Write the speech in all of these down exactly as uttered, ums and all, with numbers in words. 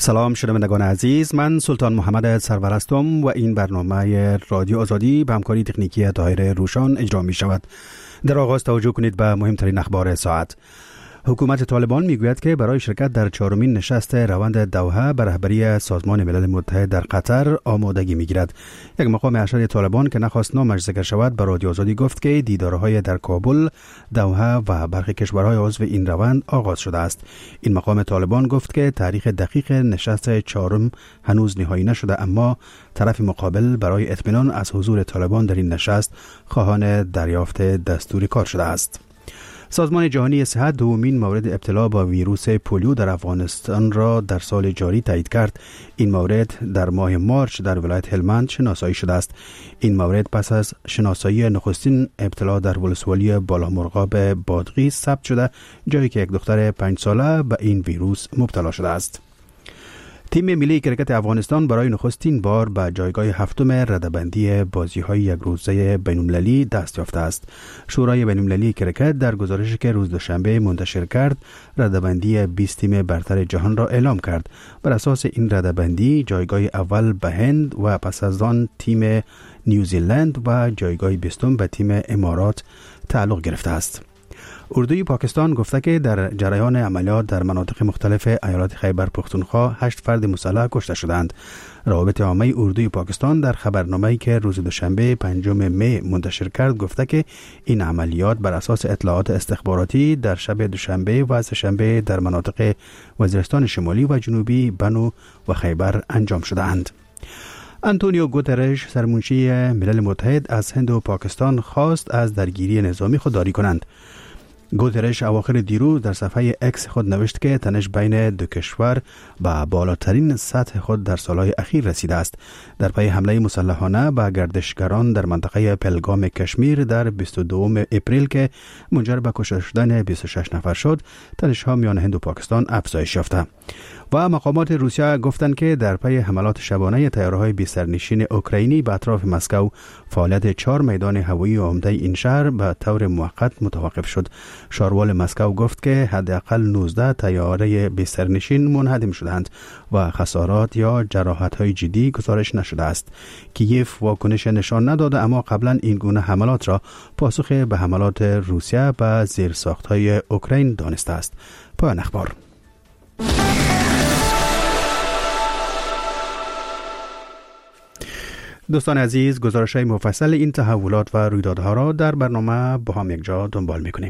سلام شنوندگان عزیز، من سلطان محمد سرور هستم و این برنامه رادیو آزادی به همکاری تکنیکی طاهر روشان اجرا می شود. در آغاز توجه کنید به مهمترین اخبار ساعت. حکومت طالبان میگوید که برای شرکت در چهارمین نشست روند دوحه به رهبری سازمان ملل متحد در قطر آمادگی میگیرد. یک مقام ارشد طالبان که نخواست نامش ذکر شود به رادیو آزادی گفت که دیدارهای در کابل، دوحه و برخی کشورهای عضو این روند آغاز شده است. این مقام طالبان گفت که تاریخ دقیق نشست چهارم هنوز نهایی نشده، اما طرف مقابل برای اطمینان از حضور طالبان در این نشست خواهان دریافت دستور کار شده است. سازمان جهانی صحت دومین مورد ابتلا با ویروس پولیو در افغانستان را در سال جاری تایید کرد. این مورد در ماه مارچ در ولایت هلمند شناسایی شده است. این مورد پس از شناسایی نخستین ابتلا در ولسوالی بالامرغاب بادغیس ثبت شده، جایی که یک دختر پنج ساله به این ویروس مبتلا شده است. تیم ملی کرکت افغانستان برای نخستین بار به جایگاه هفتم رده‌بندی بازی‌های یک روزه بین‌المللی دست یافته است. شورای بین‌المللی کرکت در گزارشی که روز دوشنبه منتشر کرد، رده‌بندی بیست تیم برتر جهان را اعلام کرد. بر اساس این رده‌بندی جایگاه اول به هند و پس از آن تیم نیوزیلند و جایگاه بیستم به تیم امارات تعلق گرفته است. اردوی پاکستان گفته که در جریان عملیات در مناطق مختلف ایالات خیبر پختونخوا هشت فرد مسلح کشته شدند. روابط عامه اردوی پاکستان در خبرنامه‌ای که روز دوشنبه پنجم می منتشر کرد گفته که این عملیات بر اساس اطلاعات استخباراتی در شب دوشنبه و سه‌شنبه در مناطق وزیرستان شمالی و جنوبی بنو و خیبر انجام شده‌اند. آنتونیو گوترش سرمنشی ملل متحد از هند و پاکستان خواست از درگیری نظامی خودداری کنند. گوترش اواخر دیروز در صفحه اکس خود نوشت که تنش بین دو کشور به بالاترین سطح خود در سالهای اخیر رسیده است. در پی حمله مسلحانه به گردشگران در منطقه پهلگام کشمیر در بیست و دوم اپریل که منجر به کشته شدن بیست و شش نفر شد، تنش‌ها میان هند و پاکستان افزایش یافته. و مقامات روسیه گفتند که در پی حملات شبانه طیاره‌های بی‌سرنشین اوکراینی به اطراف مسکو، فعالیت چهار میدان هوایی عمده این شهر به طور موقت متوقف شد. شاروال مسکو گفت که حداقل نوزده طیاره بی‌سرنشین منهدم شدند و خسارات یا جراحت‌های جدی گزارش نشده است. کیف واکنش نشان نداده، اما قبلا این گونه حملات را پاسخ به حملات روسیه به زیرساخت‌های اوکراین دانسته است. پایان اخبار. دوستان عزیز، گزارش‌های مفصل این تحولات و رویدادها را در برنامه با هم یک جا دنبال می‌کنیم.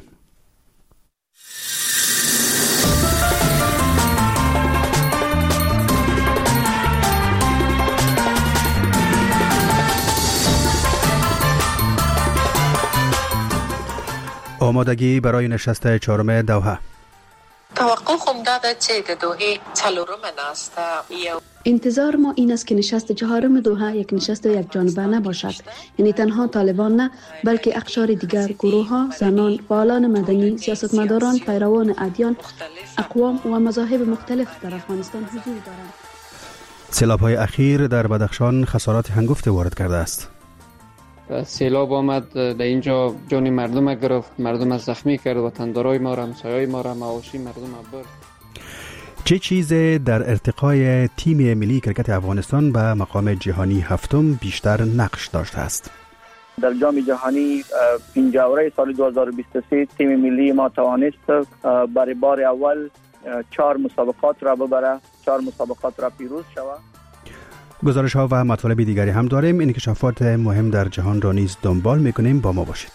آمادگی برای نشست چهارم دوحه. توقع خم داده چه دوحه چهارم است. انتظار ما این است که نشست چهارم دوحه یک نشست یک جانبه نباشد، یعنی تنها طالبان نه، بلکه اقشار دیگر، گروه ها، زنان، فعالان مدنی، سیاستمداران، پیروان ادیان، اقوام و مذاهب مختلف در افغانستان حضور دارند. سیلاب‌های اخیر در بدخشان خسارات هنگفت وارد کرده است. سیلاب آمد در اینجا، جان مردم گرفت، مردم زخمی کرد، وطندارای ما را، همسایه‌های ما را، مواشی مردم برد. چه چیز در ارتقای تیم ملی کرکت افغانستان به مقام جهانی هفتم بیشتر نقش داشته است؟ در جام جهانی پنجاوره سال دو هزار و بیست و سه تیم ملی ما توانست برای بار اول چهار مسابقات را ببره، چهار مسابقات را پیروز شود. گزارش ها و مطالب دیگری هم داریم. انکشافات مهم در جهان را نیز دنبال میکنیم. با ما باشید.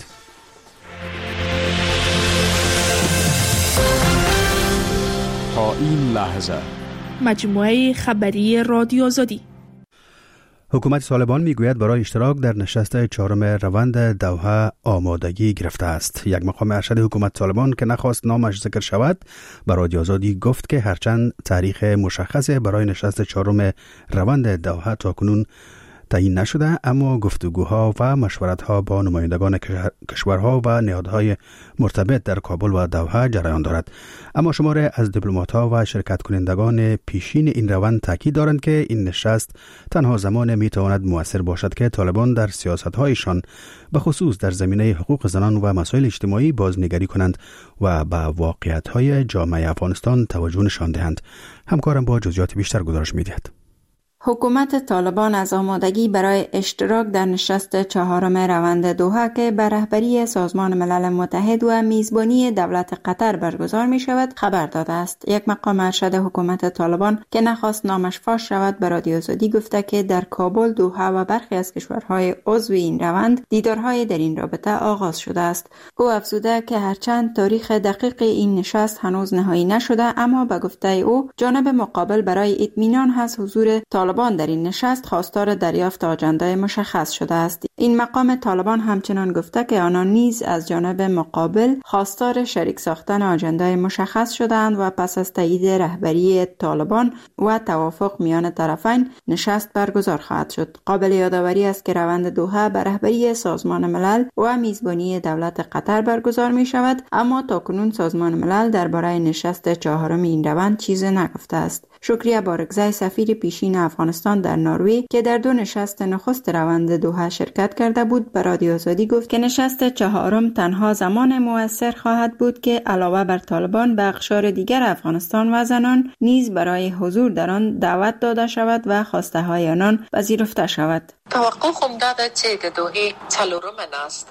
تا این لحظه مجموعه خبری رادیو آزادی. حکومت طالبان میگوید برای اشتراک در نشست چهارم روند دوحه آمادگی گرفته است. یک مقام ارشد حکومت طالبان که نخواست نامش ذکر شود به رادیو آزادی گفت که هرچند تاریخ مشخص برای نشست چهارم روند دوحه تاکنون تعیین نشده، اما گفتگوها و مشورت‌ها با نمایندگان کشورها و نهادهای مرتبط در کابل و دوحه جریان دارد. اما شماری از دیپلمات‌ها و شرکت کنندگان پیشین این روند تاکید دارند که این نشست تنها زمان میتواند مؤثر باشد که طالبان در سیاست‌هایشان به خصوص در زمینه حقوق زنان و مسائل اجتماعی بازنگری کنند و به واقعیت‌های جامعه افغانستان توجه نشان دهند. همکارم با جزئیات بیشتر گزارش می‌دهد. حکومت طالبان از آمادگی برای اشتراک در نشست چهارم روند دوحه که به رهبری سازمان ملل متحد و میزبانی دولت قطر برگزار می شود خبر داده است. یک مقام ارشد حکومت طالبان که نخواست نامش فاش شود به رادیو آزادی گفته که در کابل، دوحه و برخی از کشورهای عضو این روند دیدارهای در این رابطه آغاز شده است. او افزوده که هرچند تاریخ دقیق این نشست هنوز نهایی نشده، اما به گفته او جانب مقابل برای اطمینان از حضور طالبان در این نشست خواستار دریافت آجندای مشخص شده است. این مقام طالبان همچنان گفته که آنان نیز از جانب مقابل خواستار شریک ساختن آجندای مشخص شدند و پس از تایید رهبری طالبان و توافق میان طرفین نشست برگزار خواهد شد. قابل یادآوری است که روند دوحه به رهبری سازمان ملل و میزبانی دولت قطر برگزار می شود، اما تاکنون سازمان ملل درباره نشست چهارم این روند چیزی نگفته است. شکریه بارگزای سفیر پیشین افغانستان در نروژ که در دو نشست نخست روند دوحه شرکت کرده بود به رادیو آزادی گفت که نشست چهارم تنها زمان مؤثر خواهد بود که علاوه بر طالبان به اقشار دیگر افغانستان و زنان نیز برای حضور در آن دعوت داده شود و خواسته های آنان پذیرفته شود. توقع خم داده چه دوحه چهارم است.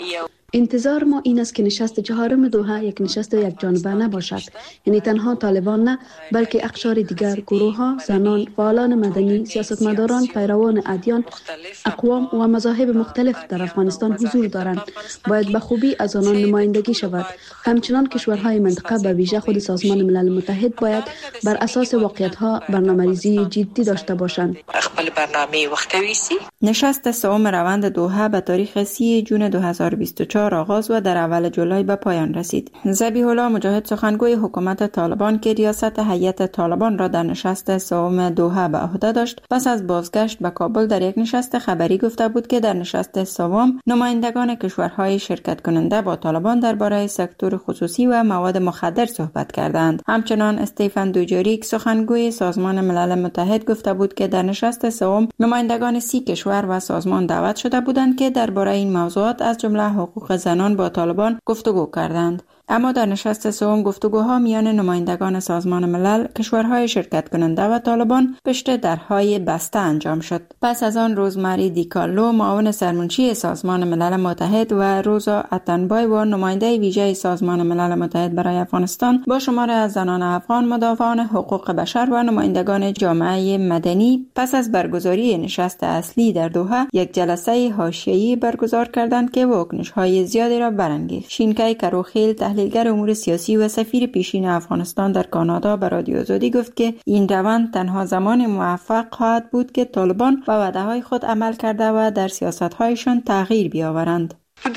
انتظار ما این است که نشست چهارم دوحه یک نشست یک جانبه نباشد، یعنی تنها طالبان نه بلکه اقشار دیگر، گروه ها، زنان، فعالان مدنی، سیاستمداران، پیروان ادیان، اقوام و مذاهب مختلف در افغانستان حضور دارند. باید به خوبی از آنان نمایندگی شود. همچنان کشورهای منطقه به ویژه خود سازمان ملل متحد باید بر اساس واقعیت ها برنامه‌ریزی جدی داشته باشند. خپل برنامه وختویسی. نشست سوم روند دوحه به تاریخ سی جون دو هزار و بیست و چهار آغاز و در اول جولای به پایان رسید. ذبیح الله مجاهد سخنگوی حکومت طالبان که ریاست هیئت طالبان را در نشست سوم دوحه به عهده داشت، پس از بازگشت به کابل در یک نشست خبری گفته بود که در نشست سوم نمایندگان کشورهای شرکت کننده با طالبان درباره سکتور خصوصی و مواد مخدر صحبت کردند. همچنان استیفن دوجاریک سخنگوی سازمان ملل متحد گفته بود که در نشست سوم نمایندگان سی کشور و سازمان دعوت شده بودند که درباره این موضوعات از جمله حقوق زنان با طالبان گفتگو کردند. اما در نشست سوم گفتگوها میان نمایندگان سازمان ملل، کشورهای شرکت کننده و طالبان پشت درهای بسته انجام شد. پس از آن روزمری دیکارلو معاون سرمنشی سازمان ملل متحد و روزا اتنبای و نماینده ویژه سازمان ملل متحد برای افغانستان با شمار از زنان افغان، مدافعان حقوق بشر و نمایندگان جامعه مدنی پس از برگزاری نشست اصلی در دوحه یک جلسه حاشیه‌ای برگزار کردند که واکنش‌های زیادی را برانگیخت. شینکای کروخیل تحلیلگر امور سیاسی و سفیر پیشین افغانستان در کانادا به رادیو آزادی گفت که این روند تنها زمان موفق خواهد بود که طالبان به وعده‌های خود عمل کرده و در سیاست‌هایشان تغییر بیاورند.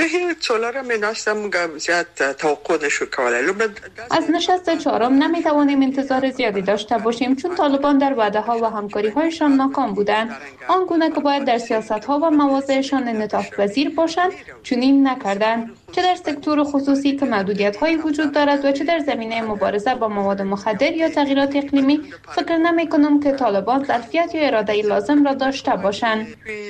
از نشست چهارم نمیتوانیم انتظار زیادی داشته باشیم، چون طالبان در وعده ها و همکاری هایشان ناکام بودند. آنگونه که باید در سیاست ها و مواضعشان انعطاف پذیر باشند چنین نکردند. چه در سکتور خصوصی که محدودیت هایی وجود دارد و چه در زمینه مبارزه با مواد مخدر یا تغییرات اقلیمی، فکر نمی کنم که طالبان ظرفیت یا اراده لازم را داشته باشند.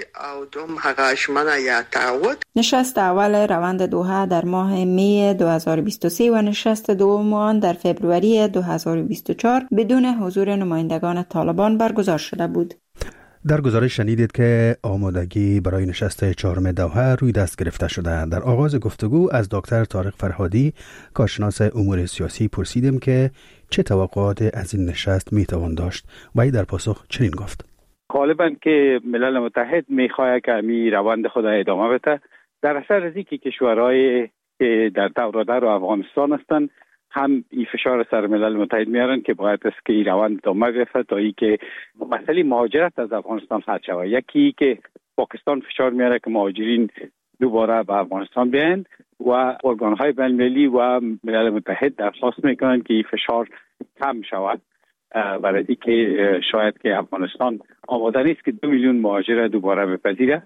نشست اول روند دوحه در ماه می دو هزار و بیست و سه و نشست دوم آن در فوریه دو هزار و بیست و چهار بدون حضور نمایندگان طالبان برگزار شده بود. در گزارش شنیدید که آمادگی برای نشست چهارم دوحه روی دست گرفته شده. در آغاز گفتگو از دکتر طارق فرهادی، کارشناس امور سیاسی، پرسیدیم که چه توقعات از این نشست میتوان داشت و ای در پاسخ چنین گفت: غالبا که ملل متحد میخواد که می روند خود ادامه بده. در اثر از اینکه کشورهای که در دور در افغانستان هستند هم این فشار سر ملل متحد میارن که باید است که این روند ادامه بیفته تا اینکه مسئله مهاجرت از افغانستان حل شود. یکی که پاکستان فشار میاره که مهاجرین دوباره به افغانستان بیاین و ارگانهای بین‌المللی و ملل متحد درخواست میکنن که این فشار کم شود. برای اینکه شاید که افغانستان آماده نیست که دو میلیون مهاجر دوباره بپذیره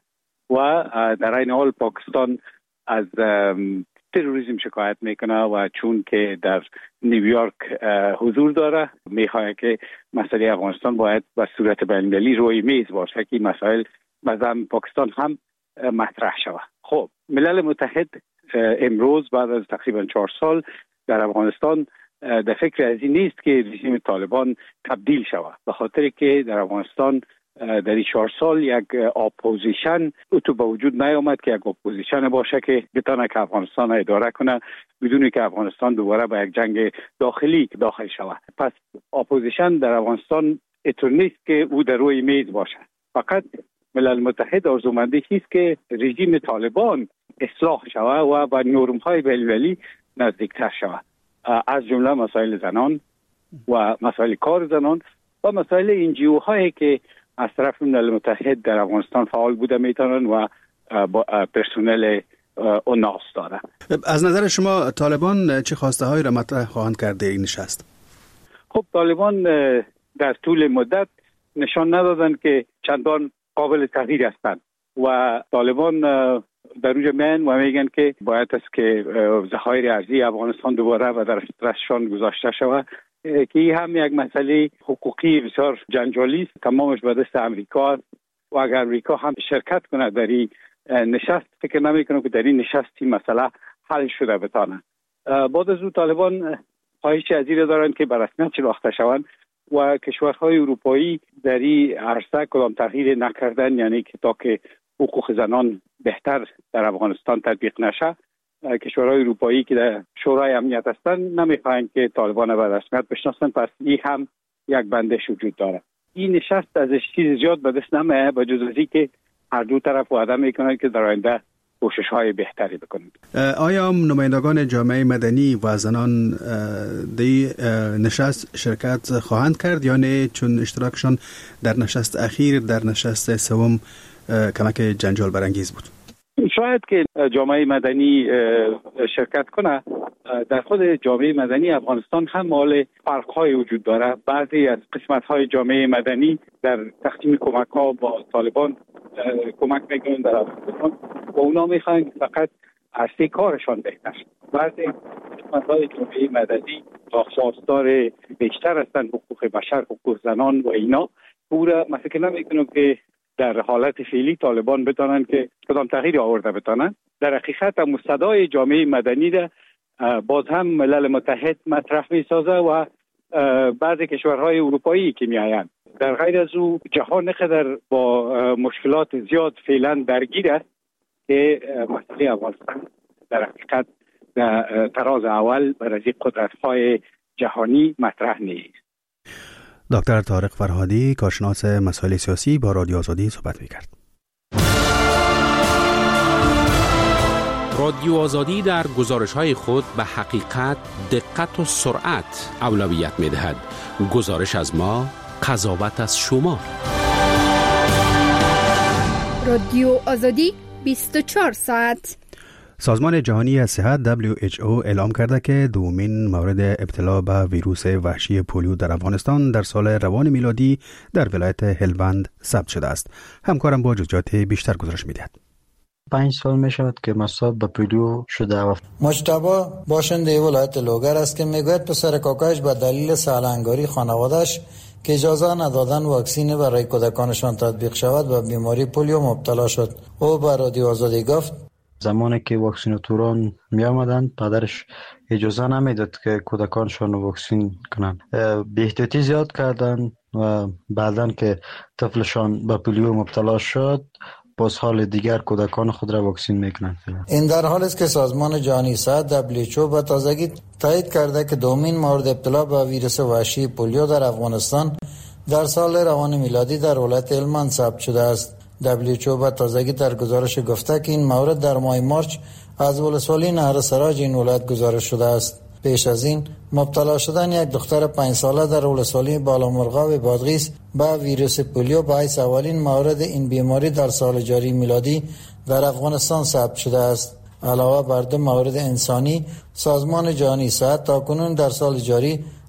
و در این حال پاکستان از تروریسم شکایت میکنه و چون که در نیویورک حضور داره میخواد که مسئله افغانستان باید به صورت بین‌المللی روی میز باشه که مسائل مثلا پاکستان هم مطرح شود. خب ملل متحد امروز بعد از تقریبا چهار سال در افغانستان در فکر از این نیست که رژیم طالبان تبدیل شود، به خاطر که در افغانستان در این چهار سال یک اپوزیشن تو به وجود نیامد که یک اپوزیشن باشه که بتونه که افغانستان را اداره کنه بدون که افغانستان دوباره به یک جنگ داخلی داخل شود. پس اپوزیشن در افغانستان اتو نیست که او در روی میز باشه. فقط ملل متحد آرزومندی است که رژیم طالبان اصلاح شود و به نرم‌های بین‌المللی نزدیکتر شود، از جمله مسائل زنان و مسائل کار زنان و مسائل انجیو هایی که از طرف ملل متحد در افغانستان فعال بوده میتونن و با پرسنل اوناس داره. از نظر شما طالبان چه خواسته هایی را مطرح خواهند کرده این نشست؟ خب طالبان در طول مدت نشان ندادن که چندان قابل تغییر هستند و طالبان در اوج من و میگن که باید است که ذخایر ارزی افغانستان دوباره و در دستشان گذاشته شود که این هم یک مسئله حقوقی بسیار جنجالی است. تمامش به دست امریکا و اگر امریکا هم شرکت کنه در این نشست فکر نمیکنم که در این نشستی مسئله حل شده بتانه. بعد از او طالبان خواهش از این دارند که به رسمیت شناخته شوند و کشورهای اروپایی در این عرصه کدام تغییر نکردن، یعنی که تا که حقوق زنان بهتر در افغانستان تطبیق نشه کشورهای اروپایی که در شورای امنیت هستند نمیخواهند که طالبان به رسمیت بشناسن. پس این هم یک بندش وجود داره. این نشست ازش چیز زیاد به دست نمیاد به جز از این که هر دو طرف وعده میکنند که در آینده کوشش های بهتری بکنند. آیا نمایندگان جامعه مدنی و زنان دی نشست شرکت خواهند کرد یا نه، چون اشتراکشان در نشست اخیر در نشست سوم کمک جنجال برانگیز بود؟ شاید که جامعه مدنی شرکت کنه. در خود جامعه مدنی افغانستان هم مال فرق‌های وجود داره. بعضی از قسمت‌های جامعه مدنی در تقدیم کمک‌ها با طالبان کمک میکنن در افغانستان و اونا میخوان فقط عرصه کارشان بهتر شد. بعضی قسمت‌های جامعه مدنی خواستار بیشتر هستند حقوق بشر، حقوق زنان و اینا. پورا فکر نمیکنم که در حالت فعلی طالبان بتانن که کدام تغییر آورده بتانن. در حقیقت هم صدای جامعه مدنی ده باز هم ملل متحد مطرح می سازه و بعضی کشورهای اروپایی که می آیند. در غیر از او جهان نقدر با مشکلات زیاد فعلا درگیر است که مسئله افغانستان در حقیقت در تراز اول برای قدرت‌های جهانی مطرح نیست. دکتر طارق فرهادی کارشناس مسائل سیاسی با رادیو آزادی صحبت می‌کرد. رادیو آزادی در گزارش‌های خود به حقیقت، دقت و سرعت اولویت می‌دهد. گزارش از ما، قضاوت از شما. رادیو آزادی بیست و چهار ساعت. سازمان جهانی صحت دبلیو اچ او اعلام کرده که دومین مورد ابتلا به ویروس وحشی پولیو در افغانستان در سال روان میلادی در ولایت هلوند ثبت شده است. همکارم با جزئیات بیشتر گزارش می‌دهد. پنج سال می شود که مصاب به پولیو شده و مجتبی باشنده ولایت لوگر است که میگوید پسر کاکایش به دلیل سالنگاری خانواده‌اش که اجازه ندادن واکسین برای کودکانشان تطبیق شود و بیماری پولیو مبتلا شد. او به رادیو آزادی گفت زمانی که واکسیناتوران می آمدند پدرش اجازه نمیداد که کودکانشان واکسین کنند. بی احتیاطی زیاد کردند و بعداً که طفلشان به پولیو مبتلا شد باز حال دیگر کودکان خود را واکسین میکنند. این در حالی است که سازمان جهانی صحت دبلیو اچ او به تازگی تایید کرده که دومین مورد ابتلا به ویروس وحشی پولیو در افغانستان در سال روان میلادی در ولایت هلمند ثبت شده است. دبلیو اچ او به تازگی در گزارش گفته که این مورد در ماه مارچ از ولسوالی نهر سراج این ولایت گزارش شده است. پیش از این مبتلا شدن یک دختر پنج ساله در ولسوالی بالامرغاب بادغیس با ویروس پولیو باعث اولین مورد این بیماری در سال جاری میلادی در افغانستان ثبت شده است. علاوه بر دو مورد انسانی، سازمان جهانی صحت تاکنون در سال جاری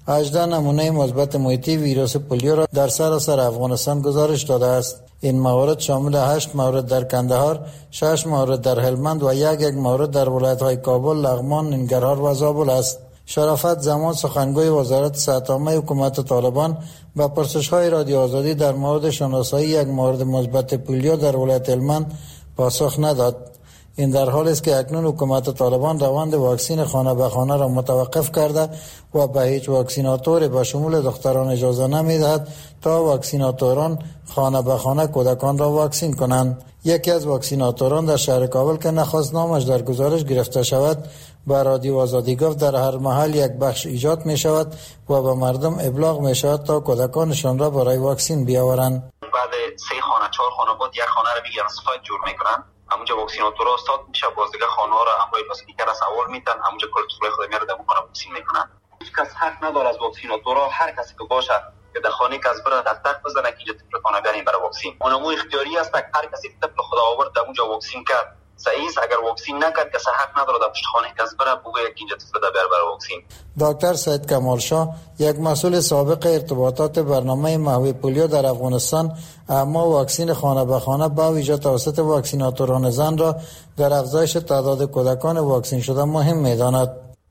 هجده نمونه مثبت محیطی ویروس پولیو را در سراسر افغانستان گزارش داده است. این موارد شامل هشت مورد در کندهار، شش مورد در هلمند و یک یک مورد در ولایت‌های کابل، لغمان، ننگرهار و زابل است. شرافت زمان سخنگوی وزارت صحت عامه حکومت طالبان با پرسش‌های رادیو آزادی در مورد شناسایی یک مورد مثبت پولیو در ولایت هلمند پاسخ نداد. این در حالی است که اکنون حکومت طالبان روند واکسین خانه به خانه را متوقف کرده و به هیچ واکسیناتوری به شمول دختران اجازه نمی‌دهد تا واکسیناتوران خانه به خانه کودکان را واکسین کنند. یکی از واکسیناتوران در شهر کابل که نخواست نامش در گزارش گرفته شود به رادیو آزادی گفت در هر محل یک بخش ایجاد می شود و به مردم ابلاغ می شود تا کودکانشان را برای واکسین بیاورند. بعد سه خانه چهار خانه بود یک خانه را میگیرن سایت جور میکنن، همونجا واکسیناتورها استاد میشه، باز دیگه خانه ها را همراه با اسپیکر سوار میتن، همونجا کل خود میاره در خانه واکسین میکنن. هیچ کس حق نداره از واکسیناتورها هر کسی که باشه که در خانه کس بره دست تک بزنه که اینجا طفل خانه بریم برای واکسین. اونمو اختیاری است که هر کسی که طفل خدا آورد در اونجا واکسین کرد صحیح است، اگر واکسین نکرد کس حق نداره در پشت خانه کس بره بگه که اینجا طفل در بره برای واکسین. دکتر سید کمال شاه یک مسئول سابق ارتباطات برنامه محو پولیو در افغانستان اما واکسین خانه به خانه با ویژه توسط واکسیناتوران زن را در افزایش تعداد کودکان واکسین شده مهم می‌داند.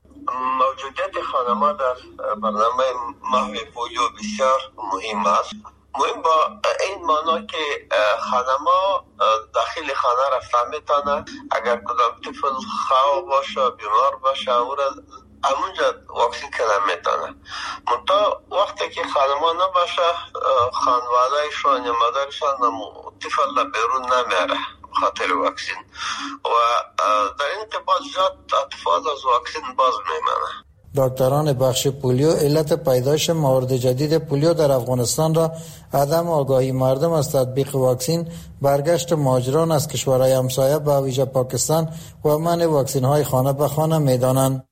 موجودیت خانما در برنامه محو پولیو بسیار مهم است. مهم با این معنا که خانما داخل خانه رفتن میتونه، اگر کدام طفل خواه باشه بیمار باشه او را همونجا واکسین کردن میتونه. منتها وقتی که خانما نباشه خانوادهشان یا مادرشان طفل را بیرون نمیاره خاطر واکسین و در این قبال زیاد اطفال از واکسین باز میمانه. دکتران بخش پولیو علت پیدایش موارد جدید پولیو در افغانستان را عدم آگاهی مردم از تطبیق واکسین، برگشت مهاجران از کشورهای همسایه به ویژه پاکستان و منع واکسین های خانه به خانه می‌دانند.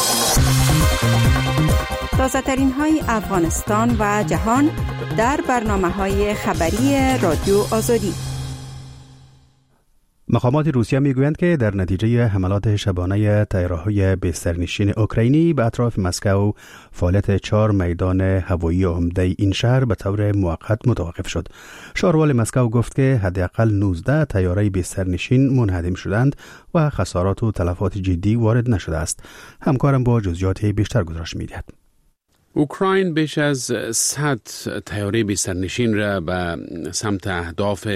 تازه ترین های افغانستان و جهان در برنامه های خبری رادیو آزادی. مقامات روسیه میگویند که در نتیجه حملات شبانه طیاره‌های بسترنشین اوکراینی به اطراف مسکو فعالیت چهار میدان هوایی عمده این شهر به طور موقت متوقف شد. شاروال مسکو گفت که حداقل نوزده طیاره بسترنشین منهدم شدند و خسارات و تلفات جدی وارد نشده است. همکارم با جزئیات بیشتر گزارش می‌دهد. اوکراین بیش از صد طیاره بسترنشین را به سمت اهداف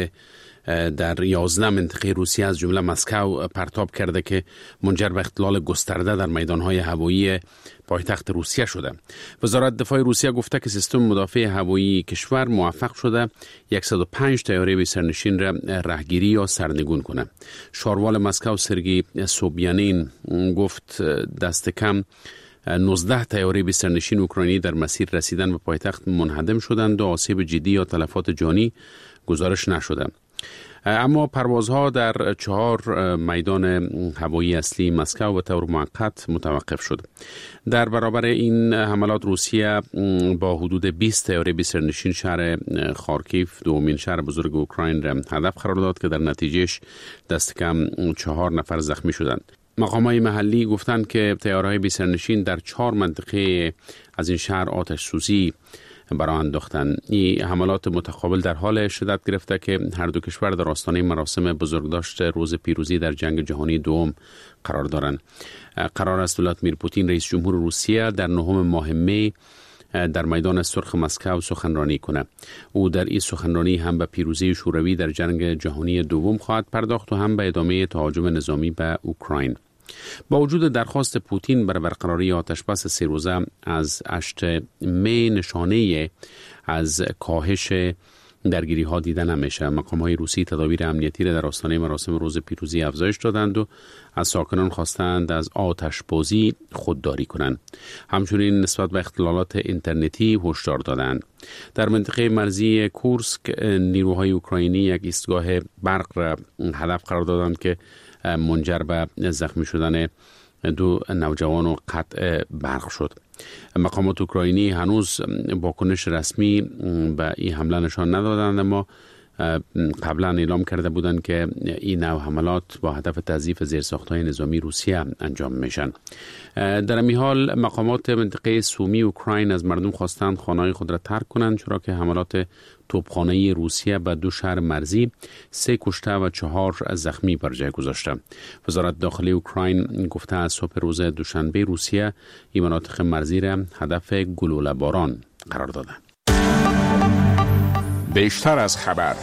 در یازده منطقه روسیه از جمله مسکو پرتاب کرده که منجر به اختلال گسترده در میدانهای هوایی پایتخت روسیه شده. وزارت دفاع روسیه گفته که سیستم مدافع هوایی کشور موفق شده صد و پنج طیاره بسترنشین را رهگیری یا سرنگون کنه. شاروال مسکو سرگی سوبیانین گفت دست کم نوزده طیاره بسترنشین اوکراینی در مسیر رسیدن به پایتخت منهدم شدند و آسیب جدی یا تلفات جانی گزارش نشده. اما پروازها در چهار میدان هوایی اصلی مسکو به طور موقت متوقف شد. در برابر این حملات روسیه با حدود بیست طیاره بسترنشین شهر خارکیف، دومین شهر بزرگ اوکراین را هدف قرار داد که در نتیجهش دست کم چهار نفر زخمی شدند. مقامات محلی گفتند که طیاره‌های بسترنشین در چهار منطقه از این شهر آتش سوزی برای انداختن. این حملات متقابل در حال شدت گرفته که هر دو کشور در آستانه مراسم بزرگداشت روز پیروزی در جنگ جهانی دوم قرار دارند. قرار است ولادیمیر پوتین رئیس جمهور روسیه در نهم ماه می در میدان سرخ مسکو سخنرانی کنه. او در این سخنرانی هم به پیروزی شوروی در جنگ جهانی دوم خواهد پرداخت و هم به ادامه تهاجم نظامی به اوکراین. با وجود درخواست پوتین برای برقراری آتشبس سه روزه از هشتم می نشانه از کاهش درگیری ها دیده نمیشه. مقام های روسی تدابیر امنیتی را در آستانه مراسم روز پیروزی افزایش دادند و از ساکنان خواستند از آتش بازی خودداری کنند. همچنین نسبت به اختلالات اینترنتی هشدار دادند. در منطقه مرزی کورسک نیروهای اوکراینی یک ایستگاه برق را هدف قرار دادند که منجر به زخمی شدن دو نوجوان و قطع برق شد. مقامات اوکراینی هنوز واکنش رسمی به این حمله نشان ندادند، اما قبلا اعلام کرده بودند که این نوع حملات با هدف تضعیف زیرساخت‌های نظامی روسیه انجام میشن. در این حال مقامات منطقه سومی اوکراین از مردم خواستند خانه‌های خود را ترک کنند، چرا که حملات توپخانه‌ای روسیه به دو شهر مرزی سه کشته و چهار زخمی بر جای گذاشته. وزارت داخلی اوکراین گفته از صبح روز دوشنبه روسیه این مناطق مرزی را هدف گلوله باران قرار داده. بیشتر از خبر.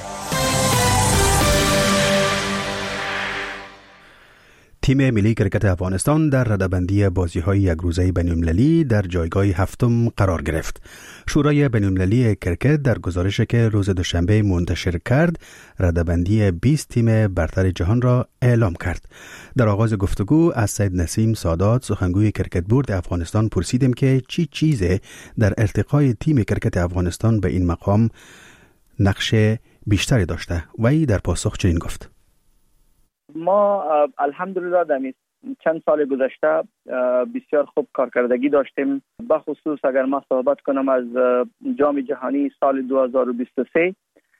تیم ملی کرکت افغانستان در رده‌بندی بازی‌های یک روزه بین‌المللی در جایگاه هفتم قرار گرفت. شورای بین‌المللی کرکت در گزارشی که روز دوشنبه منتشر کرد، رده‌بندی بیست تیم برتر جهان را اعلام کرد. در آغاز گفتگو از سید نسیم سادات، سخنگوی کرکت بورد افغانستان، پرسیدیم که چی چیزی در ارتقای تیم کرکت افغانستان به این مقام نقش بیشتری داشته. وی در پاسخ چنین گفت: ما الحمدلله در چند سال گذشته بسیار خوب کارکردگی داشتیم. به خصوص اگر ما صحبت کنم از جام جهانی سال دو هزار و بیست و سه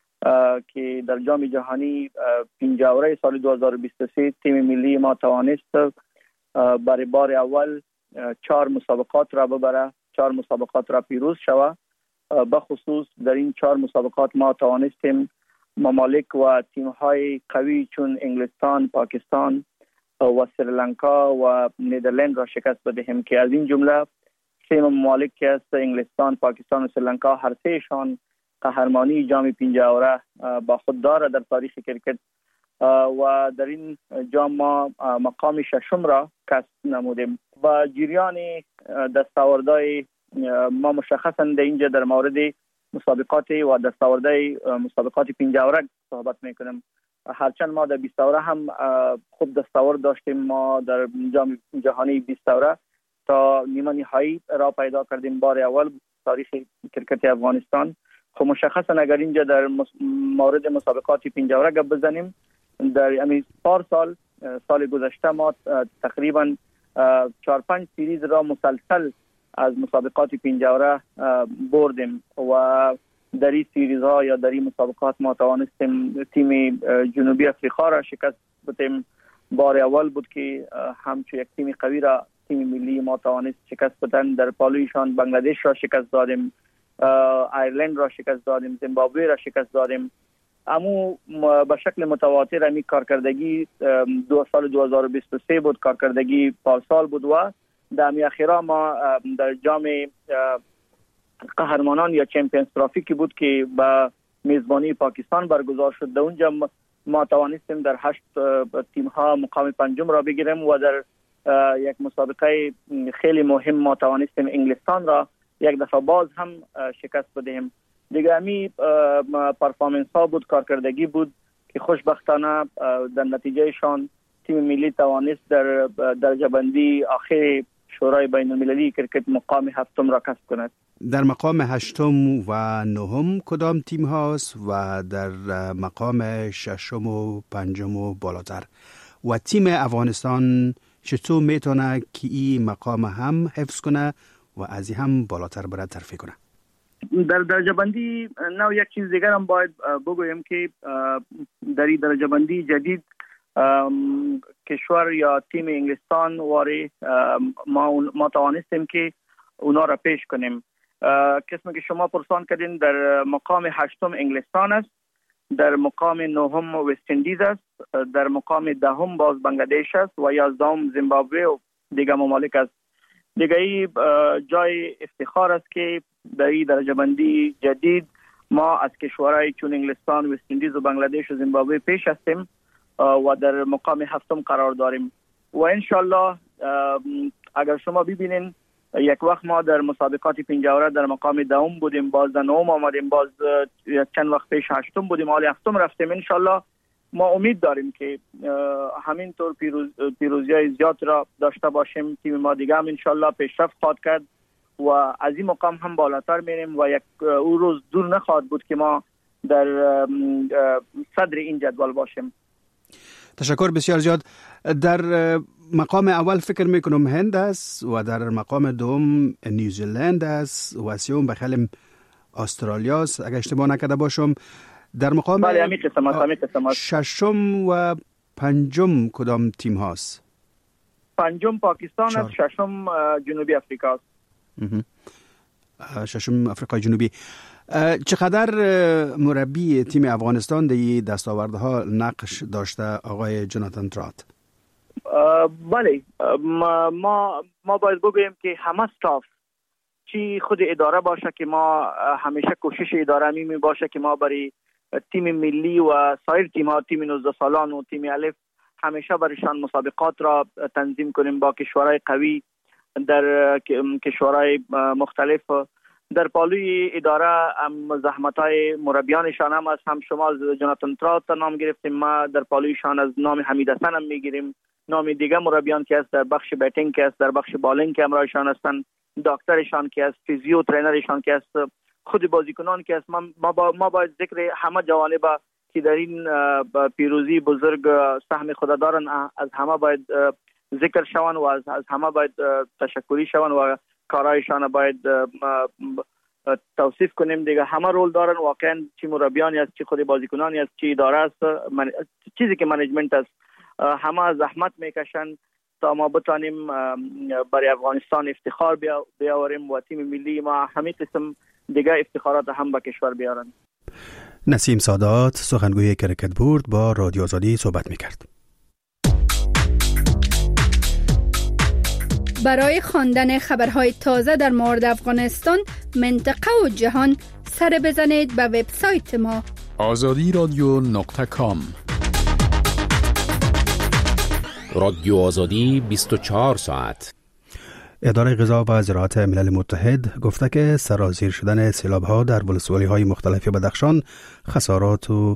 که در جام جهانی پنجاوره سال دو هزار و بیست و سه تیم ملی ما توانست برای بار اول چهار مسابقات را ببره، چهار مسابقات را پیروز شود. به خصوص در این چهار مسابقات ما توانستیم ممالک و تیم‌های قوی چون انگلستان، پاکستان و سریلانکا و نیدرلند را شکست بدهیم که از این جمله سه ممالک که است انگلستان، پاکستان و سریلانکا هر سهشان قهرمانی جام پنجاوره با خود دارد در تاریخ کرکت و در این جام ما مقام ششم را کسب نمودیم و جریان دستاوردهای ما مشخصا در اینجا در مورد مسابقات و دستاوردهای مسابقات پنجاوره صحبت میکنم. هرچند ما در بیست اوره هم خوب دستاورد داشتیم، ما در جام جهانی بیست اوره تا نیمه نهایی را پیدا کردیم بار اول تاریخ کرکت افغانستان. خب مشخصا اگر اینجا در مورد مسابقات پنجاوره گپ بزنیم، در همین چهار سال سال گذشته ما تقریبا چهار پنج سیریز را مسلسل از مسابقات پنجاوره بردیم و در این سیریز ها یا در این مسابقات ما توانستیم تیم جنوبی افریقا را شکست بدیم. بار اول بود که همچو یک تیم قوی را تیم ملی ما توانست شکست بدن. در پالویشان بنگلادش را شکست دادیم، ایرلند را شکست دادیم، زیمبابوه را شکست دادیم. امو به شکل متواتر امی کارکردگی دو سال دو هزار و بیست و سه بود، کارکردگی پارسال بود و در می اخیرا ما در جام قهرمانان یا چمپیونز ترافی که بود که با میزبانی پاکستان برگزار شد، در اونجا ما توانستیم در هشت تیم ها مقام پنجم را بگیریم و در یک مسابقه خیلی مهم ما توانستیم انگلستان را یک دفعه باز هم شکست بدهیم. دیگه امی پرفارمنس ها بود، کارکردگی بود که خوشبختانه در نتیجهشان تیم ملی توانست در درجه بندی آخر شورای بین المللی کرکت مقام هفتم را کسب کند. در مقام هشتم و نهم کدام تیم هاست و در مقام ششم و پنجم و بالاتر؟ و تیم افغانستان چطور میتونه که این مقام هم حفظ کنه و از این هم بالاتر بره ترفیع کنه؟ در درجه بندی نو یک چیز دیگر هم باید بگویم که در این درجه بندی جدید کشور یا تیم انگلستان واری ما ما توانستیم که اونا را پیش کنیم. قسمی که شما پرسان کردین در مقام هشتم انگلستان است، در مقام نهم وست اندیز است، در مقام دهم باز بنگلادش است و یازدهم زیمبابوه و دیگر ممالک است. دیگه ای جای افتخار است که در این درجه بندی جدید ما از کشورهای چون انگلستان، وست اندیز و بنگلادش و زیمبابوه پیش هستیم و در مقام هفتم قرار داریم و انشالله اگر شما ببینین یک وقت ما در مسابقات پنجاوره در مقام دوم بودیم، باز در نهم آمدیم، باز چند وقت پیش هشتم بودیم، حالی هفتم رفتیم. انشالله ما امید داریم که همینطور پیروز پیروزی‌های زیاد را داشته باشیم. تیم ما دیگه هم انشالله پیشرفت خواهد کرد و از این مقام هم بالاتر میریم و یک او روز دور نخواهد بود که ما در صدر این جدول باشیم. تشکر بسیار زیاد. در مقام اول فکر میکنم هند است و در مقام دوم نیوزیلند است و سوم بخیالم استرالیا است اگر اشتباه نکرده باشم. در مقام بله همین قسم هست همین قسم هست. ششم و پنجم کدام تیم هاست؟ پنجم پاکستان است، ششم جنوبی افریقا است. ششم افریقای جنوبی. چقدر مربی تیم افغانستان در دستاوردها نقش داشته آقای جوناتان ترات؟ بله ما ما باید بگوییم که همه استاف چی خود اداره باشه که ما همیشه کوشش اداره می باشه که ما برای تیم ملی و سایر تیم ها، تیم نوزده سالان و تیم الف همیشه برایشان مسابقات را تنظیم کنیم با کشورهای قوی در کشورهای مختلف. در پالوی اداره زحمت‌های مربیانشان هم از هم شما از جوناتان ترات نام گرفتیم، ما در پالویشان از نام حمید حسن هم میگیریم، نام دیگه مربیان که است در بخش بیتینگ که است، در بخش بالینگ که همراهشان هستند، دکترشان که است، فیزیو ترینرشان که است، خود بازیکنان که است. ما با ما باید ذکر همه جوانب که در این پیروزی بزرگ سهم خود دارن از همه باید ذکر شوند و از از همه باید تشکری شوند و کارایشان باید توصیف کنیم دیگه. همه رول دارن واقعا، چی مربیانی است، چی خود بازیکنانی است، چی اداره است، من... چیزی که منیجمنت است، همه زحمت میکشن تا ما بتانیم برای افغانستان افتخار بیاوریم و تیم ملی ما همین قسم دیگه افتخارات هم به کشور بیارن. نسیم سادات سخنگوی کرکت بورد با رادیو آزادی صحبت میکرد. برای خواندن خبرهای تازه در مورد افغانستان، منطقه و جهان سر بزنید به وبسایت ما آزادی رادیو نقطه کام. رادیو آزادی بیست و چهار ساعت. اداره غذا و زراعت ملل متحد گفته که سرازیر شدن سیلاب‌ها در ولسوالی‌های مختلف بدخشان خسارات و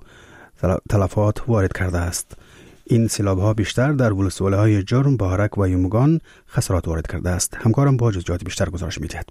تلفات وارد کرده است. این سیلاب‌ها بیشتر در ولسوالی‌های جرم، بهارک و یومگان خسارات وارد کرده است. همکارم با جزئیات بیشتر گزارش می‌دهد.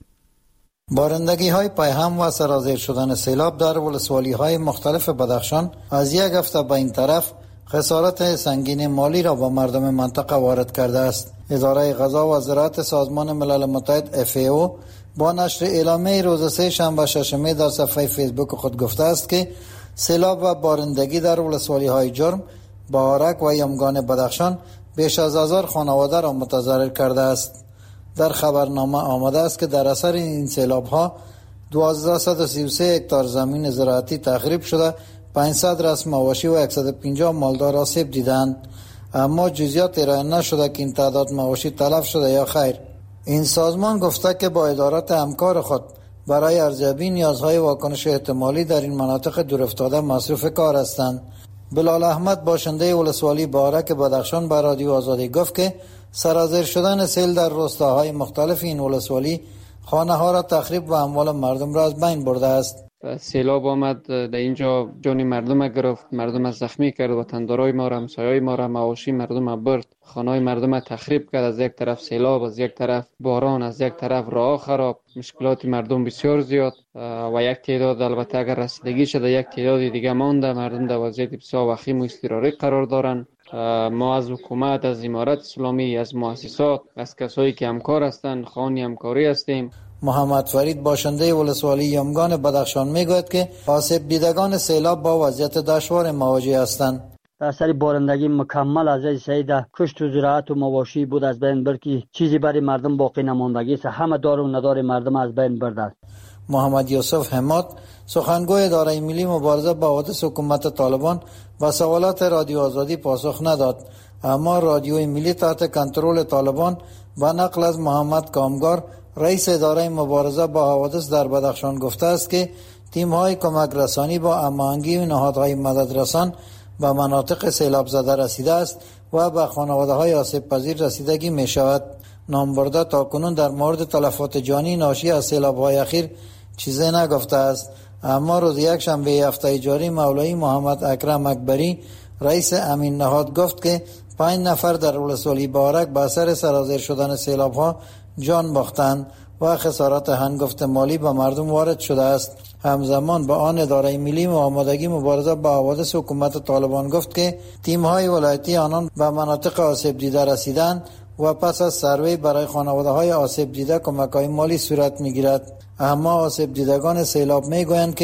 بارندگی‌های پیهم و سرازیر شدن سیلاب در ولسوالی‌های مختلف بدخشان از یک هفته به این طرف خسارات سنگین مالی را با مردم منطقه وارد کرده است. اداره غذا و زراعت سازمان ملل متحد اف ای او با نشر اعلامیه روز سه شنبه ششم می در صفحه فیسبوک خود گفته است که سیلاب و بارندگی در ولسوالی‌های جرم، بهارک و یمگان بدخشان بیش از هزار خانواده را متضرر کرده است. در خبرنامه آمده است که در اثر این سیلاب‌ها دو هزار صد و سی و سه هکتار زمین زراعتی تخریب شده، پانصد رأس مواشی و صد و پنجاه مالدار آسیب دیدند، اما جزئیات ارائه نشده که این تعداد مواشی تلف شده یا خیر. این سازمان گفته که با ادارات همکار خود برای ارزیابی نیازهای واکنش احتمالی در این مناطق دورافتاده مصروف کار هستند. بلال احمد باشنده ولسوالی بهارک بدخشان به رادیو آزادی گفت که سرازیر شدن سیل در روستاهای مختلف این ولسوالی خانه ها را تخریب و اموال مردم را از بین برده است. سیلاب آمد در اینجا جان مردم گرفت، مردم از زخمی کرد، وطندارای ما را، همسایه‌های ما را، مواشی مردم برد، خانه‌های مردم تخریب کرد. از یک طرف سیلاب، از یک طرف باران، از یک طرف راه خراب، مشکلات مردم بسیار زیاد و یک تعداد البته اگر رسیدگی شده یک تعداد دیگه مانده. مردم در وضعیت بسیار وخیم و اضطراری قرار دارند. ما از حکومت، از امارت اسلامی، از مؤسسات، از کسایی که همکار هستند خوانی همکاری هستیم. محمد فرید باشنده ولسوالی یمگان بدخشان میگوید که آسیب دیدگان سیلاب با وضعیت دشوار مواجه هستند. در اثر بارندگی مکمل از این سیده کشت و زراعت و مواشی بود از بین برد که چیزی برای مردم باقی نماندگی است. همه دار و ندار مردم از بین برده. محمد یوسف حماد سخنگوی اداره ملی مبارزه با حوادث حکومت طالبان با سوالات رادیو آزادی پاسخ نداد، اما رادیوی ملی تحت کنترل طالبان با نقل از محمد کامگار رئیس اداره مبارزه با حوادث در بدخشان گفته است که تیم‌های کمک رسانی با هماهنگی نهادهای مددرسان به مناطق سیلاب زده رسیده است و به خانواده‌های آسیب پذیر رسیدگی می شود. نامبرده تاکنون در مورد تلفات جانی ناشی از سیلاب‌های اخیر چیزی نگفته است، اما روز یک شنبه هفته جاری مولوی محمد اکرم اکبری رئیس امین نهاد گفت که پنج نفر در ولسوالی بهارک به اثر سرازیر شدن سیلاب‌ها جان باختند و خسارات هنگفت مالی به مردم وارد شده است. همزمان با آن اداره ملی و آمادگی مبارزه با حوادث حکومت طالبان گفت که تیم‌های ولایتی آنان به مناطق آسیب دیده رسیدند و پس از سروی برای خانواده‌های آسیب دیده کمک‌های مالی صورت می‌گیرد. اما آسیب دیدگان سیلاب می‌گویند که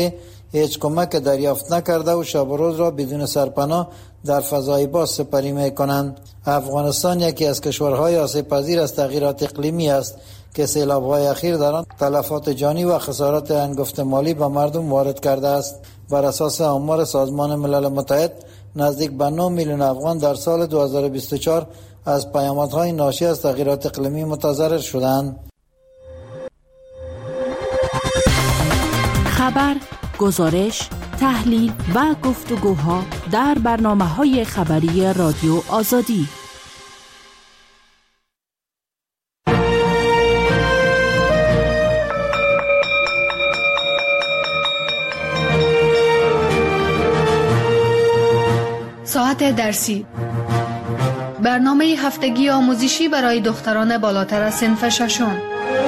هیچ کمک دریافت نکرده و شب و روز را بدون سرپناه در فضای باز سپری می کنند. افغانستان یکی از کشورهای آسیب پذیر از تغییرات اقلیمی است که سیلاب‌های اخیر در آن تلفات جانی و خسارات هنگفت مالی به مردم وارد کرده است. بر اساس آمار سازمان ملل متحد نزدیک به نه میلیون افغان در سال دو هزار و بیست و چهار از پیامدهای ناشی از تغییرات اقلیمی متضرر شدند. خبر، گزارش، تحلیل و گفتگوها در برنامه‌های خبری رادیو آزادی. ساعت درسی، برنامه هفتگی آموزشی برای دختران بالاتر از صنف ششم.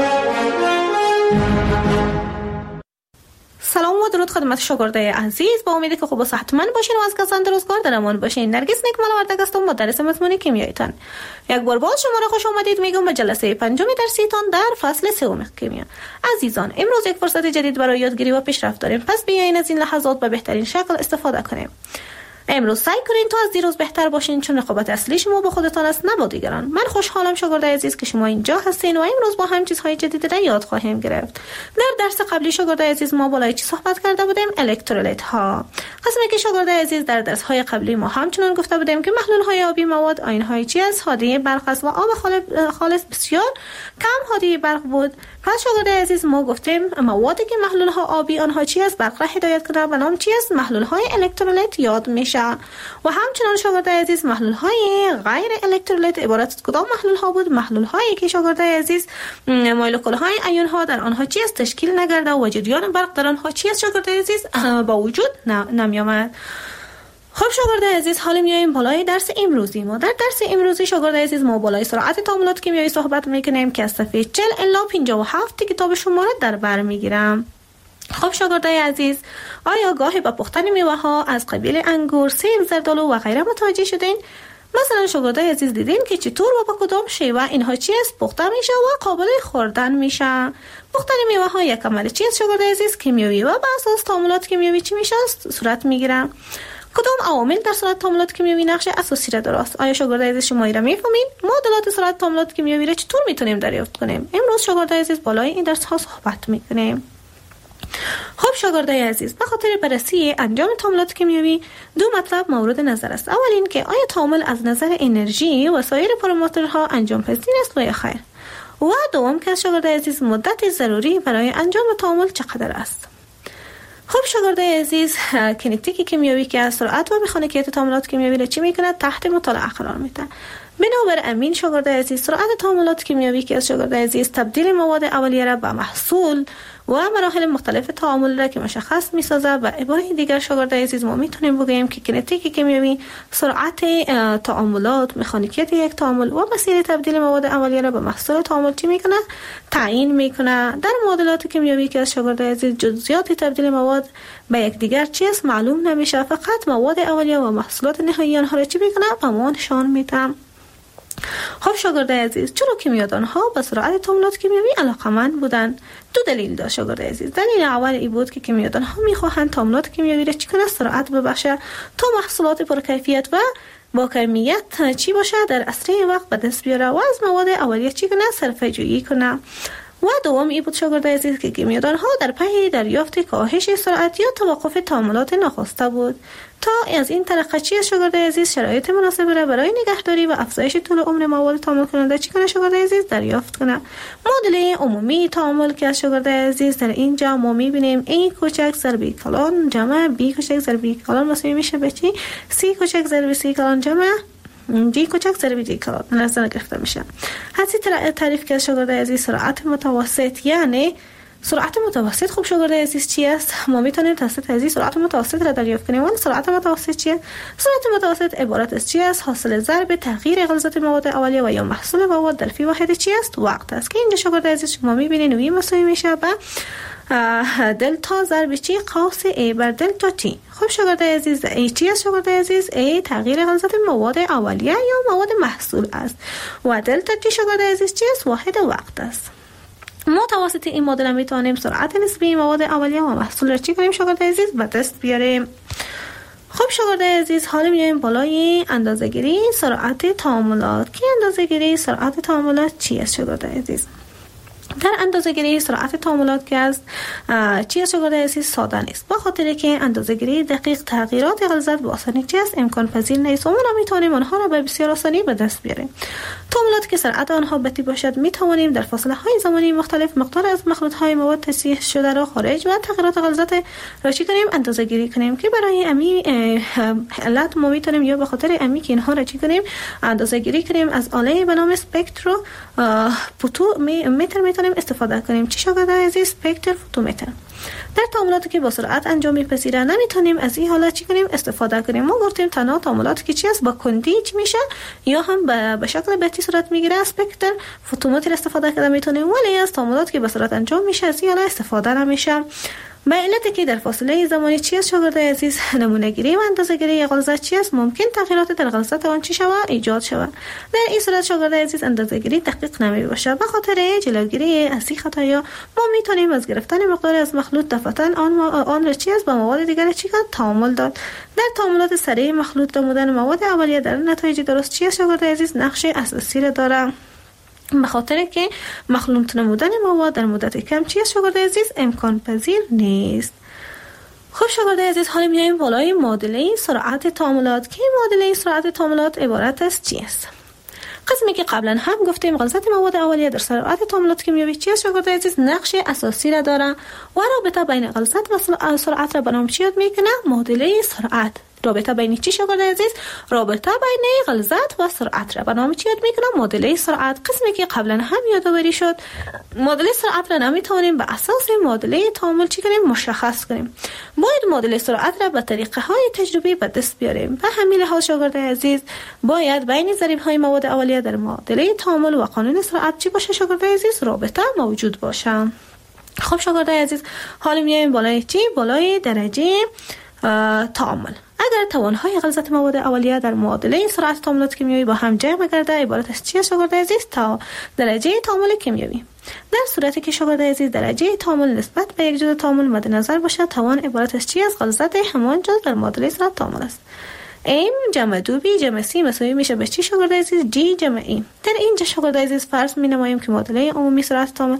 سلام و درود خدمت شاگردای عزیز، با امیدی که خوب و صحتمند باشین و از کسان درستگار در امان باشین. نرگس نکمل وردگ هستم، مدرس مضمون کیمیایتان. یک بار باز شما را خوش آمدید میگم به جلسه پنجم درسیتان در فصل سوم کیمیا. عزیزان، امروز یک فرصت جدید برای یادگیری و پیشرفت داریم، پس بیاین از این لحظات به بهترین شکل استفاده کنیم. امروز سعی کنین تا از دیروز بهتر باشین، چون رقابت اصلی شما با خودتان است نه با دیگران. من خوشحالم شاگردای عزیز که شما اینجا هستین و امروز با هم چیزهای جدید را یاد خواهیم گرفت. در درس قبلی شاگردای عزیز ما بالای چی صحبت کرده بودیم؟ الکترولیت ها. قسمی که شاگردای عزیز در درس های قبلی ما همچنان گفته بودیم که محلول های آبی مواد آیون های چی از حادیه برق است و آب خالص بسیار کم حادیه برق بود. پس شاگردای عزیز ما گفتیم موادی که محلول ها آبی آنها چی از برق را هدایت کنه به نام چی از محلول های الکترولیت یاد میشه. و همچنان شاگردای عزیز محلول های غیر الکترولیت عبارت از کدام محلول ها بود؟ محلول هایی که شاگردای عزیز مولکول های ایون ها در آنها چی از تشکیل نگرده و جریان برق در آنها چی از شاگردای عزیز با وجود نمی آمد. خب شاگردای عزیز، حالا میایم بالای درس امروزی ما. در درس امروزی شاگردای عزیز ما بالای سرعت تعاملات کیمیایی صحبت میکنیم که از صفحه چهل الی پنجاه و هفت کتاب شما را در بر میگیرم. خب شاگردای عزیز، آیا گاهی با پختن میوه ها از قبیل انگور، سیب، زردآلو و غیره متوجه شدین؟ مثلا شاگردای عزیز دیدین که چطور و با کدام شیوه اینها چی است پخته میشه و قابل خوردن میشه. پختن میوه ها یک عمل چی است شاگردای عزیز؟ کیمیایی و بر اساس تعاملات کیمیایی چی میشه صورت میگیره. کدام عوامل در صورت تعاملات کیمیایی نقش اساسی را دارند؟ آیا شاگردای عزیز شما را میفهمین؟ معادلات صورت تعاملات کیمیایی را چطور میتونیم دریافت کنیم؟ امروز شاگردای عزیز بالای این درس ها صحبت میکنیم. خب شاگردای عزیز، به خاطر بررسی انجام تعاملات کیمیایی دو مطلب مورد نظر است. اول این که آیا تعامل از نظر انرژی و سایر پارامترها انجام پذیر است و یا خیر. و دوم که شاگردای عزیز مدت ضروری برای انجام تعامل چقدر است. خب شاگردای عزیز، کینتیک کیمیایی که از سرعت و مکانیکیت تعاملات کیمیایی را چی میکنه؟ تحت مطالعه قرار میده. بنابر امین شاگردای عزیز، سرعت تعاملات کیمیایی که از شاگردای عزیز تبدیل مواد اولیه را به محصول و مراحل مختلف تعامل را که مشخص می‌سازه. و عباره دیگر شاگردای عزیز ما میتونیم بگیم که کینتیک کیمیایی سرعت تعاملات، مکانیکیت یک تعامل و مسیر تبدیل مواد اولیه را به محصول تعامل چی میکنه؟ تعیین میکنه. در معادلات کیمیایی که از شاگردای عزیز جزئیات تبدیل مواد به یکدیگر چی است معلوم نمیشه، فقط مواد اولیه و محصولات نهایی آنها را چی میکنه؟ به ما نشان میده. خب شاگردای عزیز، چرا کیمیادان ها به سرعت تعاملات کیمیایی علاقمند بودند؟ دو دلیل داشت شاگردای عزیز. دلیل اول این بود که کیمیادان ها میخواهند تعاملات کیمیایی را چیکار سرعت ببخشه تا محصولات پرکیفیت و با کمیت چی باشه در اسرع وقت به دست بیاره و از مواد اولیه چی کنه؟ صرفه جویی کنه. و دوم این بود شاگردای عزیز که کیمیادان ها در پی دریافت کاهش سرعت یا توقف تعاملات ناخواسته بود. تا از این طریق چی شاگردای عزیز شرایط مناسب را برای نگهداری و افزایش طول عمر مواد تعامل کننده چی کنه شاگردای عزیز؟ دریافت کنه. معادله عمومی تعامل که از شاگردای عزیز در اینجا ما میبینیم ای کوچک ضرب ای کلان جمع بی کوچک ضرب ای کلان مساوی میشه به چی؟ سی کوچک ضرب سی کلان جمع جی کوچک ضرب جی کلان نظر گرفته میشه. حسی تعریف که از شاگردای عزیز سرعت متوسط یعنی سرعت متوسط. خب شاگردای عزیز چی است؟ ما میتونیم توسط عزیز سرعت متوسط را دریافت کنیم. ولی سرعت متوسط چیه؟ سرعت متوسط عبارت از چی است؟ حاصل ضرب تغییر غلظت مواد اولیه و یا محصول مواد در فی واحد چی است؟ وقت است که اینجا شاگردای عزیز شما میبینید وی مساوی میشه به دلتا ضرب چی؟ قوس ای بر دلتا تی. خب شاگردای عزیز ای چی است شاگردای عزیز؟ ای تغییر غلظت مواد اولیه یا مواد محصول است و دلتا تی شاگردای عزیز چی است؟ واحد وقت است. ما توسط این مدل میتونیم سرعت نسبی مواد اولیه و محصول را چی کنیم شاگرد عزیز به دست بیاریم. خب شاگرد عزیز حالا میایم بالای اندازه‌گیری سرعت تعاملات. که اندازه‌گیری سرعت تعاملات چی است شاگرد عزیز؟ در اندازه‌گیری سرعت تعاملات که است چی است شاگرد عزیز؟ ساده نیست، با خاطر که اندازه‌گیری دقیق تغییرات غلظت به آسانی چی است؟ امکان پذیر نیست و ما نمیتونیم آنها را به بسیار آسانی به دست بیاریم. تعاملات که سرعت آنها بطیء باشد میتوانیم در فاصله های زمانی مختلف مقدار از مخلوط های مواد تصحیح شده را خارج و تغییرات غلظت را چی کنیم؟ اندازه‌گیری کنیم. که برای امی علت ما میتونیم یا به خاطر امی که اینها را چی کنیم؟ اندازه‌گیری کنیم از آله به نام اسپکترو فوتومتر میتونیم استفاده کنیم. چی شاگرد عزیز؟ اسپکتر فوتومتر. در تعاملاتی که با سرعت انجام میپذیره نمیتونیم از این حالت چی کنیم؟ استفاده کنیم. ما گفتیم تنها تعاملاتی که چی است؟ با کندی چی میشه یا هم به شکل بطیء صورت میگیره اسپکتر فوتومتر استفاده کرده میتونیم، ولی از تعاملاتی که با سرعت انجام میشه از این حالت استفاده نمیشه. به علتی که در فاصله زمانی چی است شاگرد عزیز؟ نمونه گیری و اندازه گیری غلظت چی است؟ ممکن تغییرات در غلظت آن چی شود؟ ایجاد شود. در این صورت شاگرد عزیز اندازه گیری دقیق نمی باشه. به خاطر جلوگیری از این خطایا ما میتونیم از گرفتن مقداری از مخلوط دفعتاً آن آن را چی است با مواد دیگر چی کنیم؟ تعامل داد. در تعاملات سریع مخلوط نمودن مواد اولیه در نتایج درست چی است شاگرد عزیز؟ نقش اساسی را داره. به خاطر که مخلوط نمودن مواد در مدت کم چی است شاگرد عزیز؟ امکان پذیر نیست. خب شاگرد عزیز حالا میایم بالای معادله سرعت تعاملات. که معادله سرعت تعاملات عبارت از چی است؟ قسمی که قبلا هم گفتیم غلظت مواد اولیه در سرعت تعاملات کیمیایی چی است شاگرد عزیز؟ نقش اساسی را داره و رابطه بین غلظت و سرعت را به نام چی یاد میکنه؟ معادله سرعت. رابطه بین چی شاگرد عزیز؟ رابطه بین غلظت و سرعت را به نام چی یاد میکنم؟ معادله سرعت. قسمی که قبلا هم یادآوری شد معادله سرعت را نمیتونیم به اساس معادله تعامل چی کنیم؟ مشخص کنیم. باید معادله سرعت را به طریقه های تجربی به دست بیاریم. به همین لحاظ شاگرد عزیز باید بین ضریب های مواد اولیه در معادله تعامل و قانون سرعت چی باشه شاگرد عزیز؟ رابطه موجود باشه. خب شاگرد عزیز حالا میایم بالای چی؟ بالای درجه تعامل. اگر توانهای غلظت مواد اولیه در معادله سرعت تعاملات کیمیایی با هم جمع گرده عبارت از چی است شاگرد عزیز؟ تا درجه تعامل کیمیایی. در صورتی که شاگرد عزیز درجه تعامل نسبت به یک جزء تعامل مد نظر باشد توان عبارت از چی است؟ غلظت همان جزء در معادله سرعت تعامل است. ام جمع دو بی جمع سی مساوی میشه به چی شاگرد عزیز؟ جی جمع ای. در اینجا شاگرد عزیز فرض می نماییم که معادله عمومی سرعت تعامل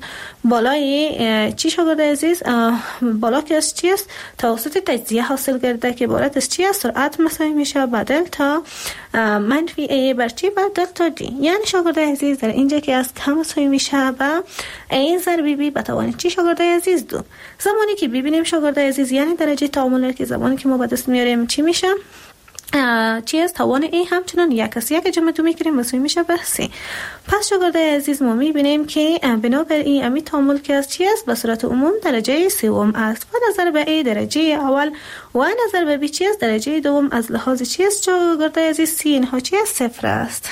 بالای چی شاگرد عزیز؟ بالا که از چی است؟ توسط تجزیه حاصل کرده که عبارت از چی است؟ سرعت مساوی میشه با دلتا منفی ای بر چی؟ بر دلتا جی. یعنی شاگرد عزیز در اینجا که از کم مساوی میشه با ای ضرب بی به توان چی شاگرد عزیز؟ دو. زمانی که ببینیم شاگرد عزیز یعنی درجه تعامل که زمانی که ما به دست میاریم چی میشه؟ چی است؟ توان ای همچنان یک است. یک جمع دو میکنیم مساوی میشه به سه. پس شاگرد عزیز ما میبینیم که بنابر این امی تعامل که از چی است؟ به صورت عموم درجه سوم است و نظر به ای درجه اول و نظر به بی چی است؟ درجه دوم. از لحاظ چی است شاگرد عزیز؟ سی اینها چی است؟ صفر است.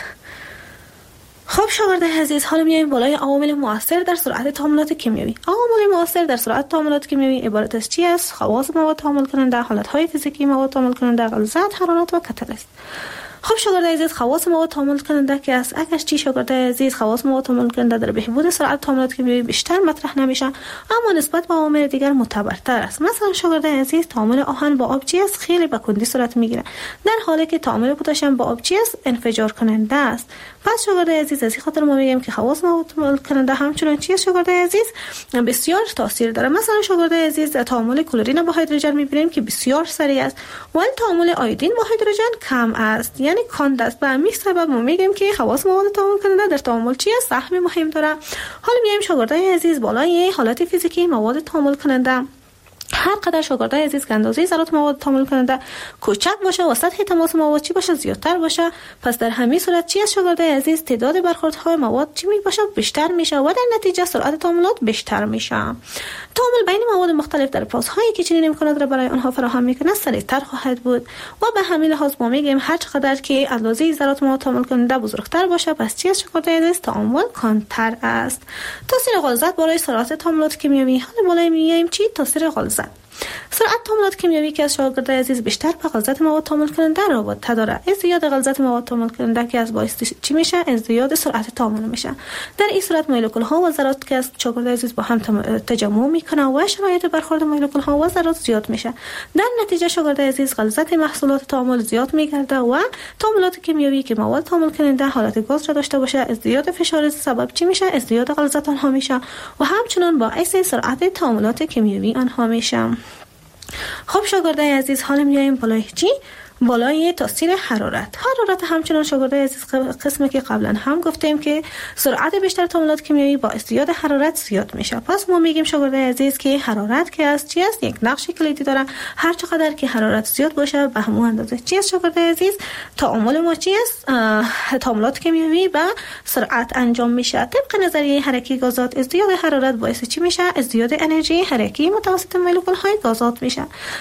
خب شاگرد عزیز حالا میایم بالای عوامل مؤثر در سرعت تعاملات کیمیایی. عوامل مؤثر در سرعت تعاملات کیمیایی عبارت از چی است؟ خواص مواد تعامل کننده، حالت‌های فیزیکی مواد تعامل کننده، غلظت، حرارت و کاتالیست. خب شاگرد عزیز خواص مواد تعامل کننده که است اگر چی شاگرد عزیز خواص مواد تعامل کننده در بهبود سرعت تعاملات کیمیایی بیشتر مطرح نمیشه اما نسبت به عوامل دیگر معتبرتر است. مثلا شاگرد عزیز تعامل آهن با آب چی است؟ خیلی به کندی صورت میگیره در حالی که تعامل پتاسیم با آب چی است؟ انفجار کننده است. پس شاگرد عزیز از این خاطر ما میگیم که خواص مواد تعامل کننده همچنان چی است شاگرد عزیز؟ بسیار تاثیر داره. مثلا شاگرد عزیز تعامل کلورین با هیدروژن میبینیم که بسیار سریع است ولی تعامل آیودین با هیدروژن کم است یعنی کند است. به همین سبب ما میگیم که خواص مواد تعامل کننده در تعامل چی است؟ سهم مهم داره. حالا میایم شاگرد عزیز بالای حالت فیزیکی مواد تعامل کننده. هر قدر شاگرد عزیز که اندازه ذرات مواد تعامل کننده کوچک باشه و سطح تماس مواد چی باشه؟ زیادتر باشه. پس در همین صورت چی است شاگرد عزیز؟ تعداد برخوردهای مواد چی می باشه؟ بیشتر میشه و در نتیجه سرعت تعاملات بیشتر میشه. تعامل بین مواد مختلف در فازهایی که چنین امکانات را برای آنها فراهم میکنه سریعتر خواهد بود و به همین لحاظ ما میگیم هر چقدر که اندازه ذرات مواد تعامل کننده بزرگتر باشه پس چی است شاگرد عزیز؟ تعامل کندتر است. تاثیر غلظت برای سرعت تعاملات کیمیایی. حالا بالای میایم چی؟ تاثیر غلظت. سرعت تعاملات کیمیایی که از شاگردای عزیز بیشتر به غلظت مواد تعامل کننده رابطه داره. ازدیاد غلظت مواد تعامل کننده که از باعث چی میشه؟ ازدیاد سرعت تعامل میشه. در این صورت مولکول ها و ذرات که از شاگردای عزیز با هم تجمع میکنه و شرایط برخورد مولکول ها و ذرات زیاد میشه. در نتیجه شاگردای عزیز غلظت محصولات تعامل زیاد میگرده و تعاملات کیمیایی که مواد تعامل کننده حالت گاز را داشته باشه ازدیاد فشار سبب چی میشه؟ ازدیاد غلظت آنها میشه و همچنین باعث سرعت تعاملات کیمیایی آنها میشه. خب شاگردای عزیز حالا میایم بالای چی؟ بالای تاثیر حرارت. حرارت همچنان شاگردای عزیز قسمی که قبلا هم گفتیم که سرعت بیشتر تعاملات کیمیایی با ازدیاد حرارت زیاد میشه. پس ما میگیم شاگردای عزیز که حرارت که است چی است؟ یک نقش کلیدی داره. هر چقدر که حرارت زیاد باشه به همون اندازه چی است شاگردای عزیز؟ تعامل ما چی است؟ تعاملات کیمیایی با سرعت انجام میشه. طبق نظریه حرکتی گازات ازدیاد حرارت باعث چی میشه؟ ازدیاد انرژی حرکتی متوسط مولکول های گازات میشه.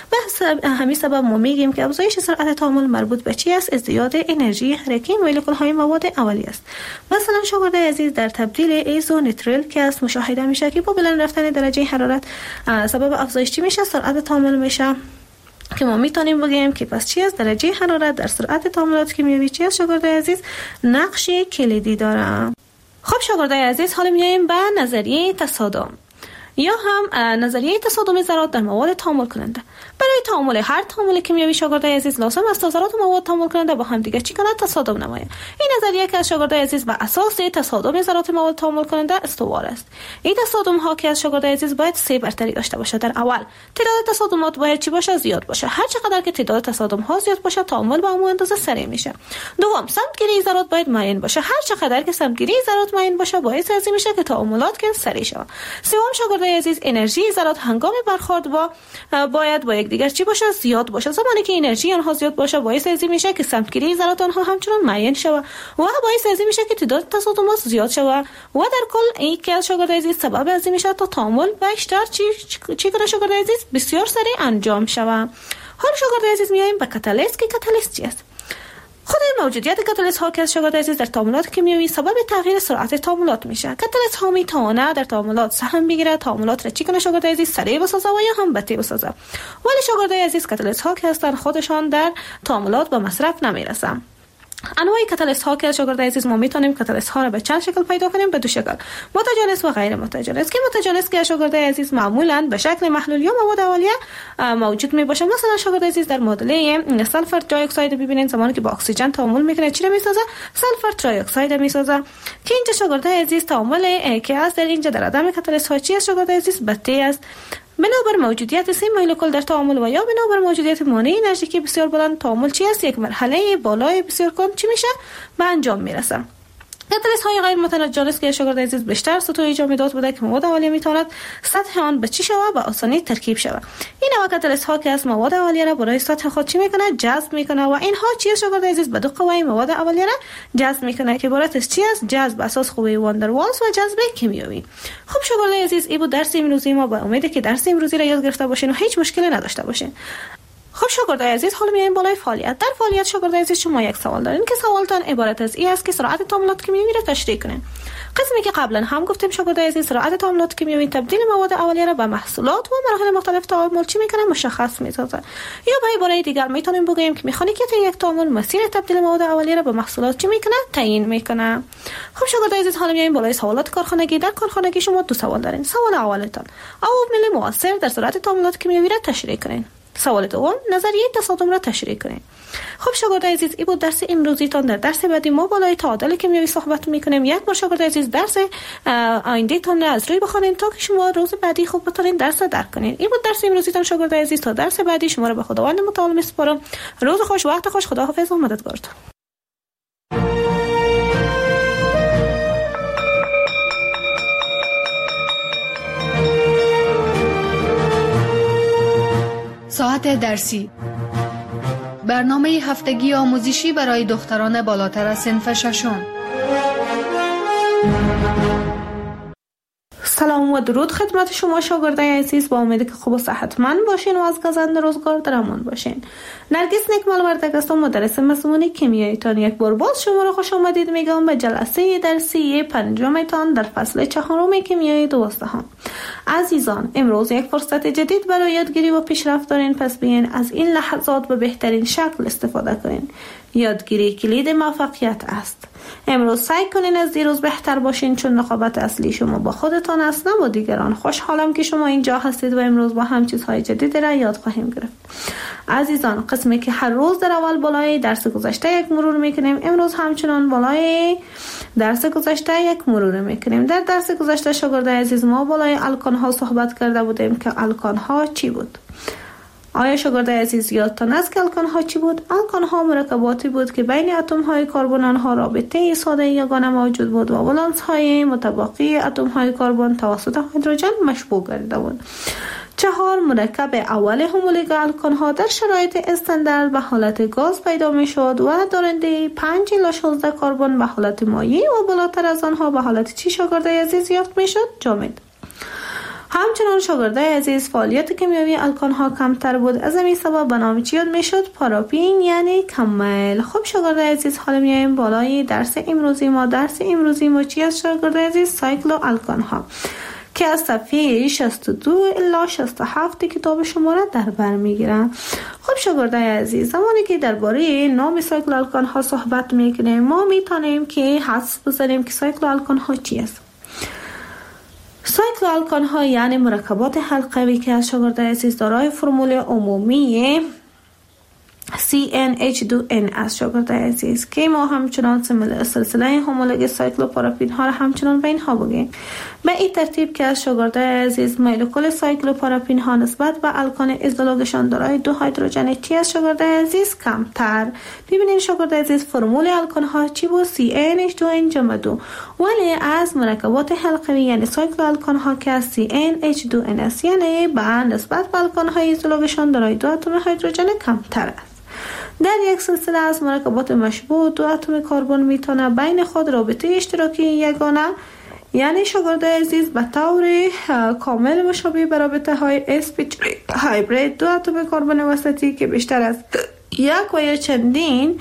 به همین سبب ما میگیم که افزایش سرعت تعامل مربوط به چی است؟ ازدیاد انرژی حرکتی مولکول های مواد اولیه است. مثلا شاگردای عزیز در تبدیل ایزونیتریل که است مشاهده میشه که با بلند رفتن درجه حرارت سبب افزایش چی میشه؟ سرعت تعامل میشه. که ما میتونیم بگیم که پس چی است؟ درجه حرارت در سرعت تعاملات کیمیایی چی است شاگردای عزیز؟ نقش کلیدی داره. خب شاگردای عزیز حالا میایم به نظریه تصادم یا هم نظریه تصادم ذرات در مواد تعامل کننده. برای تعامل هر تعامل کیمیایی شاگردای عزیز لازم است ذرات و مواد تعامل کننده با هم دیگه چی کنند؟ تصادم نمایند. این نظریه که از شاگردای عزیز بر اساس تصادم ذرات مواد تعامل کننده استوار است. این تصادم ها که از شاگردای عزیز باید سه برتری داشته باشه. در اول تعداد تصادمات باید چی باشه؟ زیاد باشه. هر چقدر که تعداد تصادم ها زیاد باشه تعامل با همون اندازه سریع میشه. دوم سمتگیری ذرات باید معین باشه. هر چقدر که سمتگیری ذرات معین باشه باعث از میشه که تعاملات که سریع شه. سوم شاگردای عزیز انرژی ذرات هنگام برخورد با باید با یکدیگر چی باشه؟ زیاد باشه. زمانی که انرژی آنها زیاد باشه باعث از میشه که سمتگیری ذرات آنها همچنان معین شه و باعث از میشه که تعداد تصادمات زیاد شه و در کل این که شاگردای عزیز سبب از میشه تا تعامل بیشتر چی چی کنه شاگردای عزیز بسیار سریع انجام شه. حالا شاگردای عزیز میایم به کاتالیست که کاتالیست چی است؟ خود موجودیت کاتالیست ها که از شاگردای عزیز در تعاملات کیمیایی سبب تغییر سرعت تعاملات میشه. کاتالیست ها میتونه در تعاملات سهم بگیره، تعاملات را چی کنه شاگردای عزیز؟ سریع بسازه و یا هم بطیء بسازه. ولی شاگردای عزیز کاتالیست ها که هستن خودشان در تعاملات به مصرف نمیرسن. انواع کاتالیست ها که شاگردای عزیز ما میتونیم کاتالیست ها را به چند شکل پیدا کنیم؟ به دو شکل، متجانس و غیر متجانس. که متجانس که شاگردای عزیز معمولا به شکل محلول یا مواد اولیه موجود می باشه. مثلا شاگردای عزیز در معادله سلفر دی اکساید ببینید زمانی که با اکسیژن تعامل میکنه چی را میسازه؟ سلفر تری اکساید میسازه. که اینجا شاگردای عزیز تعامل که است در اینجا در عدم کاتالیست ها چی است شاگردای عزیز؟ بطیء است. بنابر موجودیت سه مولکول در تعامل و یا بنابر موجودیت مانع انرژیکی بسیار بلند تعامل چی است؟ یک مرحله بالای بسیار کند چی میشه؟ به انجام میرسه. کاتالیست های غیر متجانس که شاگردای عزیز بیشتر سطوح جامدات بوده که مواد اولیه میتواند سطح آن به چی شود؟ به آسانی ترکیب شود. این نوع کاتالیست ها که از مواد اولیه را برای سطح خود چی میکنه؟ جذب میکنه و اینها چی شاگردای عزیز به دو قوه مواد اولیه را جذب میکنه که عبارت از چی است؟ جذب اساس قوه واندروالز و جذب کیمیایی. خب شاگردای عزیز این بود درس امروزی ما. با امید که درس امروزی را یاد گرفته باشین و هیچ مشکلی نداشته باشین. خب شاگردای عزیز حالا میایم بالای فعالیت. در فعالیت شاگردای عزیز شما یک سوال دارین که سوالتان عبارت از این است که سرعت تعاملات کیمیایی را تشریح کنین. قسمی که قبلا هم گفتیم شاگردای عزیز سرعت تعاملات کیمیایی تبدیل مواد اولیه را به محصولات و مراحل مختلف تعامل چی میکنه؟ مشخص میسازه. یا به عباره دیگر میتونیم بگیم که مکانیکیت یک تعامل مسیر تبدیل مواد اولیه را به محصولات چی میکنه؟ تعیین میکنه. خب شاگردای عزیز حالا میایم بالای سوالات کارخانگی. در کارخانگی شما دو سوال دارین. سوال اولتان عوامل مؤثر در سرعت تعاملات کیمیایی را تشریح کنین. سوال دوم نظریه تصادم را تشریح کنین. خب شاگردای عزیز این بود درس امروزیتان. در درس بعدی ما بالای تعادل کیمیایی صحبت میکنیم. یک بار شاگردای عزیز درس آینده تان را از روی بخونین تا که شما روز بعدی خوب بتونین درس را درک کنین. این بود درس امروزیتان شاگردای عزیز. تا درس بعدی شما را به خداوند متعال میسپارم. روز خوش، وقت خوش، خداحافظ و مددگارتان. ساعت درسی، برنامه هفتگی آموزشی برای دختران بالاتر از صنف ششم. سلام سلام و درود خدمت شما شاگردای عزیز. با امید که خوب و صحتمند باشین و از گزند روزگار در امان باشین. نرگس نکمل وردک هستم، مدرس مضمون کیمیایتان. یک بار باز شما را خوش آمدید میگم به جلسه درسی پنجمتان در فصل چهارم کیمیای دوازدهم. عزیزان، امروز یک فرصت جدید برای یادگیری و پیشرفت دارین، پس بیاین از این لحظات به بهترین شکل استفاده کنین. یادگیری کلید موفقیت است. امروز سعی کنین از دیروز بهتر باشین، چون رقابت اصلی شما با خودتان است، نه با دیگران. خوشحالم که شما اینجا هستید و امروز با هم چیزهای جدید را یاد خواهیم گرفت. عزیزان، قسمی که هر روز در اول بالای درس گذشته یک مرور میکنیم، امروز همچنان بالای درس گذشته یک مرور میکنیم. در درس گذشته شاگردای عزیز ما بالای الکان ها صحبت کرده بودیم که الکان ها چی بود. آیا شاگردای عزیز یادتان است که الکان ها چی بود؟ الکان ها مرکباتی بود که بین اتم های کربن آنها رابطه ساده یگانه موجود بود و ولانس های متباقی اتم های کربن توسط هیدروژن مشبوع گردیده بود. چهار، مرکب اول هومولوگ الکان ها در شرایط استاندارد به حالت گاز پیدا می شد و دارنده پنج الی شانزده کربن به حالت مایع و بالاتر از آنها به حالت چی شاگردای عزیز یافت می شد؟ جامد. همچنان شاگردای عزیز فعالیت کیمیایی الکان ها کمتر بود، از همین سبب به نام چی یاد می شد؟ پاراپین یعنی کمل. خب شاگردای عزیز حالا میایم بالای درس امروزی ما. درس امروزی ما چی است شاگردای عزیز؟ سایکلو الکان ها که از صفحه شصت و دو الی شصت و هفت کتاب شما را در بر میگیرن. خب شاگردای عزیز، زمانی که درباره نام سایکل الکان ها صحبت میکنیم، ما میتونیم که حدس بزنیم که سایکل الکان ها چی است. سایکل الکان ها یعنی مرکبات حلقوی که از شاگردای عزیز دارای فرمول عمومی سی ان اچ دو ان از شاگردای عزیز که ما همچنان سلسله هومولوگ سایکلوپاراپین ها را همچنان به اینها بگیم. به این ترتیب که از شاگردای عزیز مولکول سایکلوپاراپین ها نسبت به الکان ازدواجشان دارای دو هیدروژن چی از شاگردای عزیز؟ کمتر. ببینید شاگردای عزیز فرمول الکان ها چی بود؟ سی ان اچ دو ان جمع دو. ولی از مرکبات حلقوی یعنی سایکل الکان ها که از سی ان اچ دو ان است، یعنی به نسبت به الکان های ازدواجشان دارای دو اتم هیدروژن کمتر است. در یک سلسله از مرکبات مشبوع دو اتم کربن میتونه بین خود رابطه اشتراکی یگانه یعنی شاگردای عزیز به طور کامل مشابه به رابطه های اسپیچ هایبرید دو اتم کربن وسطی که بیشتر از یک و یا چندین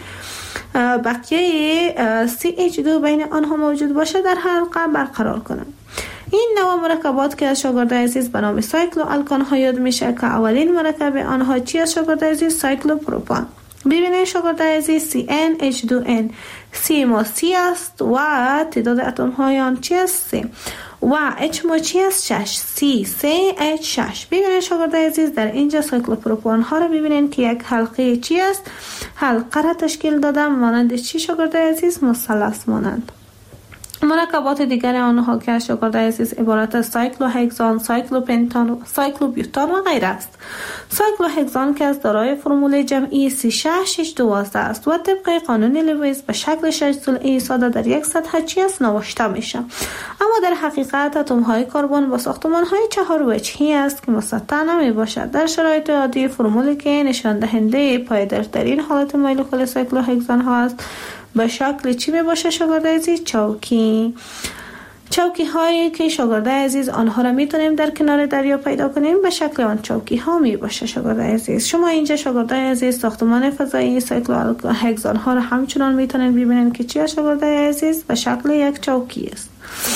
بقیه سی اچ دو بین آنها موجود باشه در حلقه برقرار کنند. این نوع مرکبات که از شاگردای عزیز به نام سایکلو الکان ها یاد میشه که اولین مرکب آنها چی از شاگردای عزیز؟ سایکلوپروپان. ببینید شاگردای عزیز سی ان اچ دو ان سی ما سی است و تعداد اتم های آن چی است؟ سه و اچ ما چی است؟ شش. سی سه اچ شش. ببینید شاگردای عزیز در اینجا سایکلوپروپان ها رو ببینید که یک حلقه چی است؟ حلقه را تشکیل دادم مانند چی شاگردای عزیز؟ مثلث مانند. مرکبات دیگر آنها که از شاگردای عزیز عبارت از سایکلوهگزان، سایکلوپنتان، سایکلوبیوتان و غیره است. سایکلوهگزان که از دارای فرمول جمعی سی شش شش دوازده است و طبق قانون لوئیس به شکل شش ضلعی ساده در یک سطح چی است نوشته میشه. اما در حقیقت اتم های کربن با ساختمان های چهار وجهی است که مسطح نمی باشد. در شرایط عادی فرمولی که نشان دهنده پایدارترین حالت مولکول سایکلوهگزان ها است به شکل چی می باشه شاگردای عزیز؟ چوکی. چوکی هایی که شاگردای عزیز آنها را میتونیم در کنار دریا پیدا کنیم به شکل آن چوکی ها می باشه شاگردای عزیز. شما اینجا شاگردای عزیز ساختمان فضایی سایکلوهگزان ها را همچنان میتونید ببینید که چی شاگردای عزیز به شکل یک چوکی است.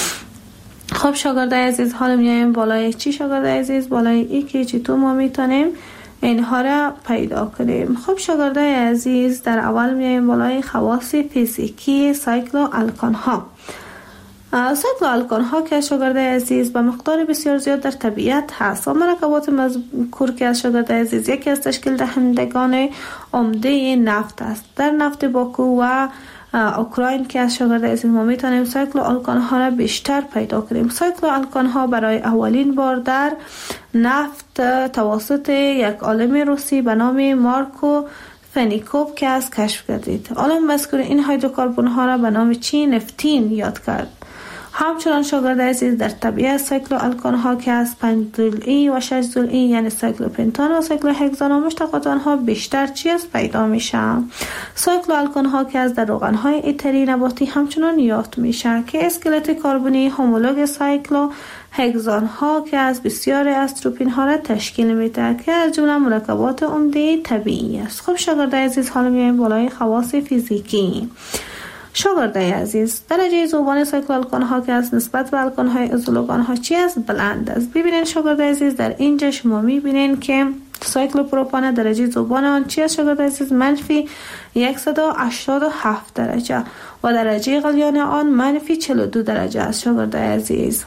خب شاگردای عزیز حالا میایم بالای چی شاگردای عزیز؟ بالای ای که چی تو ما میتونیم اینها را پیدا کنیم. خب شاگردای عزیز در اول میایم بالای خواص فیزیکی سایکلو الکان ها. سایکلو الکان ها که شاگردای عزیز به مقدار بسیار زیاد در طبیعت هست و مرکبات مذکور که از شاگردای عزیز یکی از تشکیل دهندگان عمده نفت است. در نفت باکو و اوکراین که از شاگردای عزیز ما میتونیم سایکلو الکان ها را بیشتر پیدا کنیم. سایکلو الکان ها برای اولین بار در نفت توسط یک عالم روسی به نام مارکو فنیکوف که از کشف کردید. عالم مذکور این هیدروکربن ها را به نام چی؟ نفتین یاد کرد. همچنان شاگرد عزیز در طبیعت سایکلو الکان ها که از پنج ضلعی و شش ضلعی یعنی سایکلو پنتان و سایکلو هگزان و مشتقات آنها بیشتر چیز پیدا میشه. سایکلو الکان ها که از در روغن های ایتری نباتی همچنان یافت میشه که اسکلت کربنی همولوگ سایکلو هگزان ها که از بسیار از تروپین ها را تشکیل میده که از جمله مرکبات عمده طبیعی است. خب شاگرد عزیز حالا میایم بالای خواص فیزیکی. شاگرده عزیز درجه ذوبان سایکل الکان ها که از نسبت به الکان های ازولوگان ها چی است؟ بلند است. ببینید شاگرده عزیز در اینجا شما میبینید که سایکل پروپان درجه ذوبان آن چی است شاگرده عزیز؟ منفی صد و هشتاد و هفت درجه و درجه غلیان آن منفی چهل و دو درجه است. شاگرده عزیز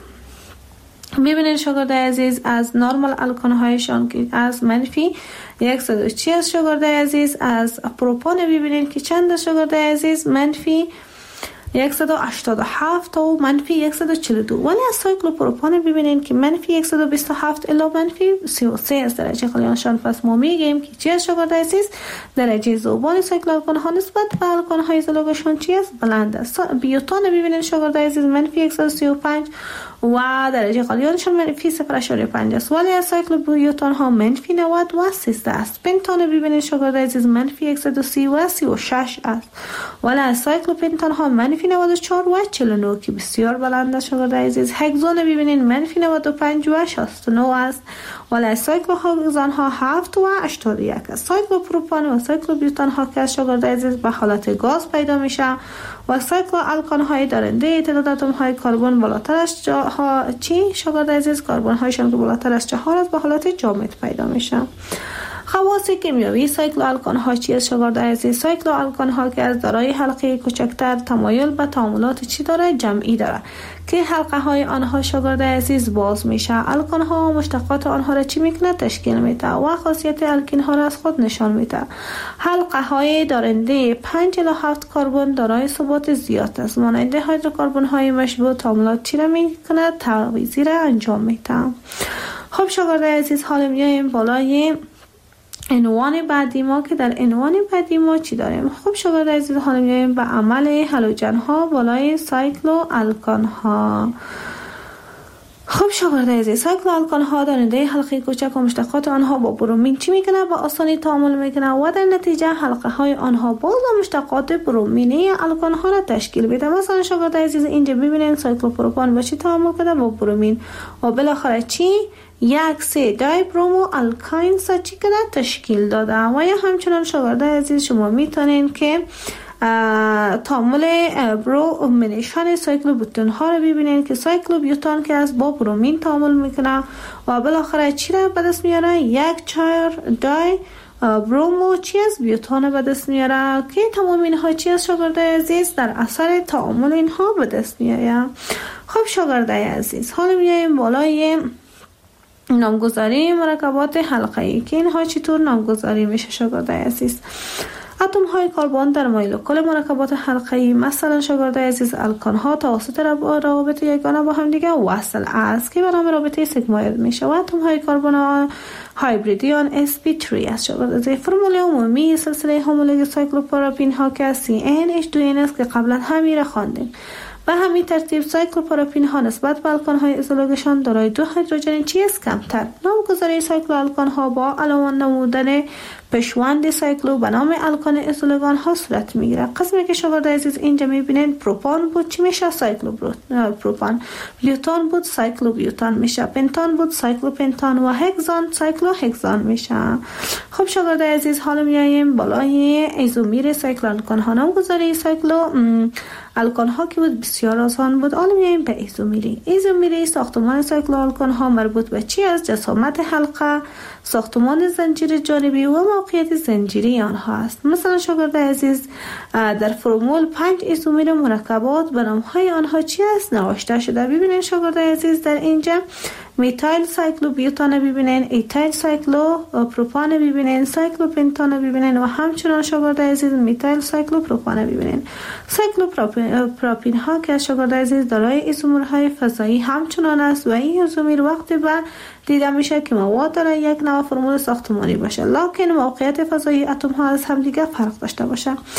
ببینید شاگرده عزیز از نرمال الکان هایشان که از منفی صد و چی است شاگرده عزیز؟ از پروپان ببینید که چند شاگرده عزیز؟ منفی صد و هشتاد و هفت و منفی صد و چهل و دو. ولی از سایکلو پروپان ببینید که منفی صد و بیست و هفت الی منفی سی و سه از درجه غلیانشان. پس ما میگیم که چی است شاگرده عزیز؟ درجه ذوبان سایکل الکان ها نسبت به الکان های ازولوگشان چی است؟ بلند است. بیوتان ببینید شاگرده عزیز منفی صد و سی و پنج و درجه غلیانشان منفی صفر ممیز پنج است. ولی از سایکل بیوتان ها منفی نود و سیزده است. پنتان ببینید شاگرده عزیز منفی صد و سی و سی و شش است. ولی از سایکل پنتان ها منفی نود و چهار و چهل و نه که بسیار بلند است شاگرده عزیز. هگزان ببینید منفی نود و پنج و شصت و نه است. ولی از سایکل هگزان ها هفت و هشتاد و یک است. سایکل پروپان و سایکل بیوتان ها که شاگرده عزیز به حالت گاز پیدا میشه و سایکل الکان های دارنده تعداد اتم های کربن بالاتر از ها چی شاگرده عزیز؟ کربن هایشان که بالاتر از چهار است به حالت جامد پیدا میشه. خواص کیمیایی سایکل الکان ها چی است شاگرد عزیز؟ سایکل الکان ها که از دارای حلقه کوچکتر تمایل به تعاملات چی داره؟ جمعی داره که حلقه های آنها شاگرد عزیز باز میشه. الکان ها و مشتقات آنها را چی میکنه؟ تشکیل میده و خاصیت الکین ها را از خود نشان میده. حلقه های دارنده پنج الی هفت کربن دارای ثبات زیاد است. مانند هیدروکربن های مشبوع تعاملات چی را میکنه؟ تعویضی را انجام میده. خب شاگرد عزیز حالا میایم بالای عنوان بعدی ما که در عنوان بعدی ما چی داریم؟ خب شاگرد عزیز حالا میایم به عمل هالوژن ها بالای سایکلو الکان ها. خب شاگرد عزیز سایکل الکان ها دارنده حلقه کوچک و مشتقات آنها با برومین چی میکنه؟ با آسانی تعامل میکنه و در نتیجه حلقه های آنها باز و مشتقات برومینی الکان ها را تشکیل میده. مثلا شاگرد عزیز اینجا ببینید سایکلوپروپان با چی تعامل کرده؟ با برومین و بالاخره چی؟ یک سه دای برومو الکاین سا چی کرده؟ تشکیل داده. و یا همچنان شاگرد عزیز شما میتونین که تعامل برومینیشن سایکلو بیوتان ها رو ببینید که سایکلو بیوتان که از با برومین تعامل میکنه و بالاخره چی را به دست میاره؟ یک چهار دای برومو چی از بیوتان به دست میاره که تمام اینها چی از شاگرد عزیز در اثر تعامل اینها به دست میاره. خب شاگرد عزیز حالا میایم بالای نامگذاری مرکبات حلقه‌ای که اینها چطور نامگذاری میشه شاگرد عزیز؟ اتم های کربن در مولکول مرکبات حلقه‌ای مثلا شاگرد عزیز الکان ها توسط روابط یگانه با هم دیگه وصل است که به نام رابطه سیگموید میشه و اتم های کربن هایبریدیان اس پی سه است. شاگرد عزیز فرمول عمومی سلسله هومولوژی سایکلوپروپین ها که سی ان اچ دو ان است که قبلا همین خواندیم. به همین ترتیب سایکلوپروپین ها نسبت به الکان های ازولوگشان دارای دو هیدروژن چی است؟ کمتر. نامگذاری سایکل الکان ها با علاوه نمودن پشوند سایکلو به نام الکان ازولوگان ها صورت میگیره. قسمی که شاگرد عزیز اینجا میبینید پروپان بود چی میشه؟ سایکلو پروپان. بیوتان بود سایکلو بیوتان میشه. پنتان بود سایکلو پنتان و هگزان سایکلو هگزان میشه. خب شاگرد عزیز حالا میایم بالای ایزومیر سایکل الکان ها. نامگذاری سایکلو الکان ها که بود بسیار آسان بود. حالا میایم به ایزومیری. ایزومیری ساختمان سایکل الکان ها مربوط به چی است؟ جسامت حلقه، ساختمان زنجیر جانبی و موقعیت زنجیری آنها است. مثلا شاگرد عزیز در فرمول پنج ایزومیر مرکبات به نام‌های آنها چی است؟ نوشته شده. ببینید شاگرد عزیز در اینجا میتایل سایکلو بیوتان ببینین، ایتایل سایکلو پروپان ببینین، سایکلو پنتان ببینین و همچنان شاگرد عزیز میتایل سایکلو پروپان ببینین. سایکلو پروپین ها که شاگرد عزیز دارای ایزومرهای فضایی همچنان است و این ایزومیر وقتی به دیده میشه که مواد داره یک نوع فرمول ساختمانی باشه لکن موقعیت فضایی اتم ها از هم دیگه فرق داشته باشه.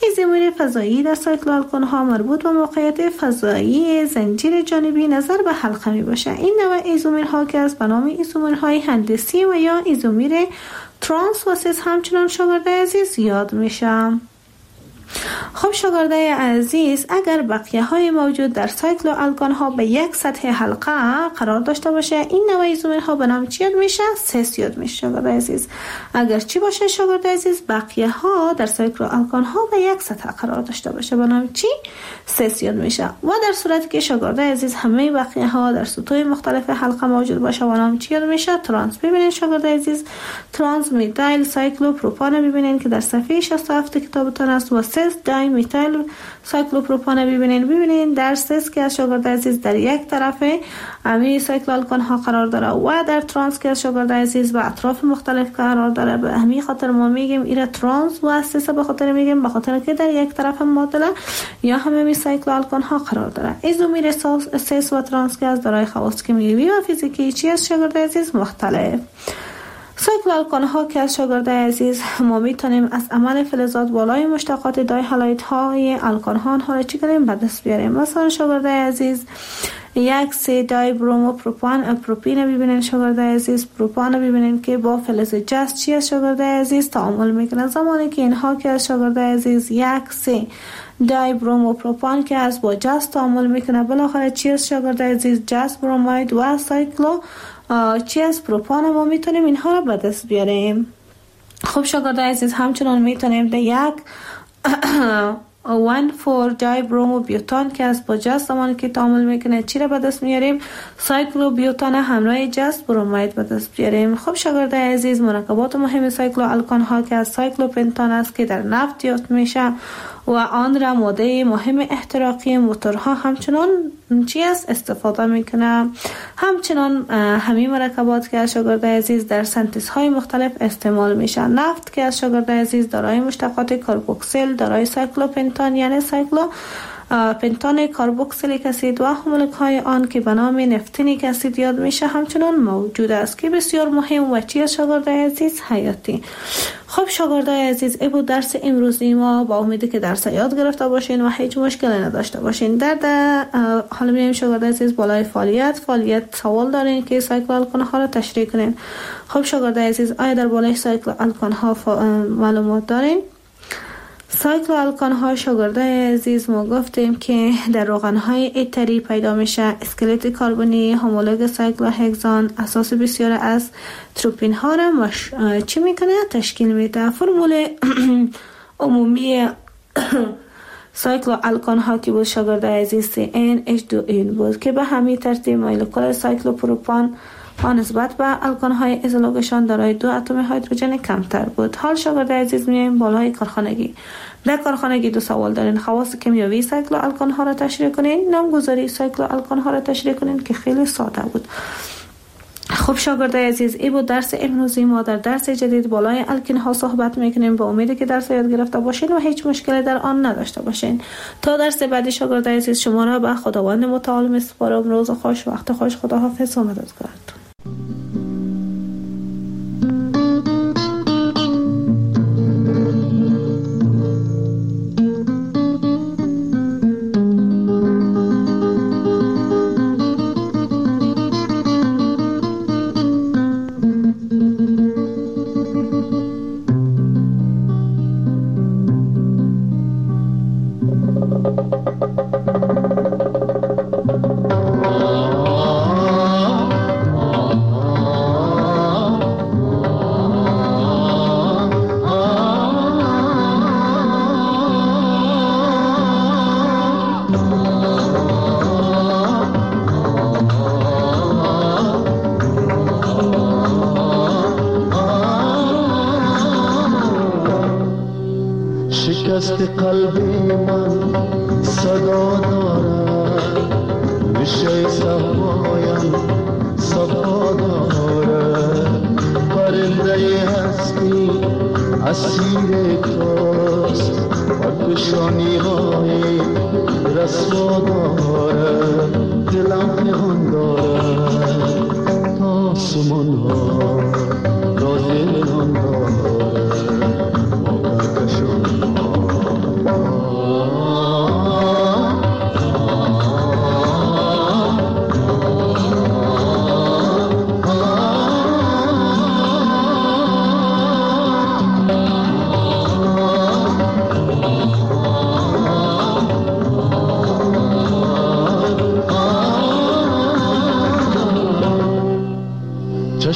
ایزومیر فضایی در سایکلوآلکان ها مربوط به موقعیت فضایی زنجیر جانبی نظر به حلقه می باشه. این نوع ایزومیرها که از به نام ایزومیرهای هندسی و یا ایزومیر ترانس و سیس همچنان شاگرده عزیز یاد میشه. خب شاگرده عزیز، اگر بقیه های موجود در سایکلوآلکان ها به یک سطح حلقه قرار داشته باشه، این نوع ایزومرها به نام چی یاد میشه؟ سیس یاد میشه شاگرده عزیز. اگر چی باشه شاگرده عزیز؟ بقیه ها در سایکلوآلکان ها به یک سطح قرار داشته باشه، به نام چی؟ سیس یاد میشه. و در صورتی که شاگرده عزیز همه بقیه ها در سطوح مختلف حلقه موجود باشه، به نام چی یاد میشه؟ ترانس. ببینید شاگرده عزیز، ترانس میتایل سایکلوپروپان ببینید که در صفحه شصت و هفت کتابتون است و سیس دای میتایل سایکلوپروپان ببینید. ببینید در سیس که از شاگرد عزیز در یک طرف امی سایکلوآلکان ها قرار داره و در ترانس که از شاگرد عزیز به اطراف مختلف قرار داره. به همین خاطر ما میگیم ایره ترانس و سیس، به خاطر میگیم به خاطر که در یک طرف معادله یا همه می سایکلوآلکان ها قرار داره. ایزومیر سیس و ترانس که از دارای خواص کیمیایی و فیزیکی چی از شاگرد عزیز مختلف. سایکلوآلکان ها که از شاگرد عزیز ما میتونیم از عمل فلزات بالای مشتقات دای هالوید های الکان ها ها را چی کنیم؟ به دست بیاریم. مثلا شاگرد عزیز یک سه دای برومو پروپان پروپین ببینین شاگرد عزیز، پروپان ببینین که با فلز جست چی از شاگرد عزیز تعامل میکنه. زمانی که اینها که از شاگرد عزیز یک سه دای برومو پروپان که از با جست تعامل میکنه، بالاخره چی از شاگرد عزیز؟ جست بروماید و سایکلو چی از پروپان ما میتونیم اینها را به دست بیاریم. خب شاگرد عزیز همچنان میتونیم در یک وان فور دای برومو بیوتان که از با جست زمانی که تعامل میکنه چی را به دست میاریم؟ سایکلو بیوتان همراه جست بروماید به دست بیاریم. خب شاگرد عزیز مرکبات مهم سایکلوآلکان ها که از سایکلو پنتان است که در نفت یافت میشه و آن را ماده مهم احتراقی موتورها همچنان چی است استفاده میکنه. همچنان همین مرکبات که از شاگرد عزیز در سنتز های مختلف استعمال میشه. نفت که از شاگرد عزیز دارای مشتقات کاربوکسیل، دارای سایکلوپنتان یعنی سایکلو پنتان کاربوکسیلیک اسید و مولک های آن که به نام نفتینیک اسید یاد میشه همچنان موجود است که بسیار مهم و چی از شاگرد عزیز حیاتی. خب شاگرد عزیز، ای بود درس امروزی ما. با امیدی که درس یاد گرفته باشین و هیچ مشکلی نداشته باشین. در, در حالا میایم شاگرد عزیز بالای فعالیت فعالیت سوال دارین که سایکلوآلکان ها را تشریح کنین. خب شاگرد عزیز، آیا در بالای سایکلوآلکان ها معلومات دارین؟ سایکلوآلکان ها شاگرد عزیز ما گفتیم که در روغن های اتری پیدا میشه. اسکلت کربنی هومولوگ سایکلوهگزان اساس بسیار از تروپین ها را مش... چی میکنه؟ تشکیل میده. فرمول عمومی سایکلوآلکان ها که بود شاگرد عزیز سی ان اچ دو ان بود که به همین ترتیب مولکول سایکلوپروپان با نسبت به الکان های ازولوگشان دارای دو اتم هیدروژن کمتر بود. حال شاگرد عزیز میایم بالای کارخانگی. در کارخانگی دو سوال دارین. خواص کیمیایی سایکلوآلکان ها را تشریح کنین، نامگذاری سایکلوآلکان ها را تشریح کنین که خیلی ساده بود. خب شاگرد عزیز، این بود درس امروزی ما. در درس جدید بالای الکین ها صحبت میکنیم. با امیدی که درس یاد گرفته باشین و هیچ مشکلی در آن نداشته باشین. تا درس بعدی شاگرد عزیز شما را به خداوند متعال میسپارم. روز خوش، وقت خوش، خداحافظ و مددگارتون. شکست قلبی من صدا دارد، میشه صفایم صفا دارد. پرنده هستی اسیر توست و کشانی های رسوا دارد. دلم پنهان دارد تا سمون ها راز نان دارد. ما کشان ها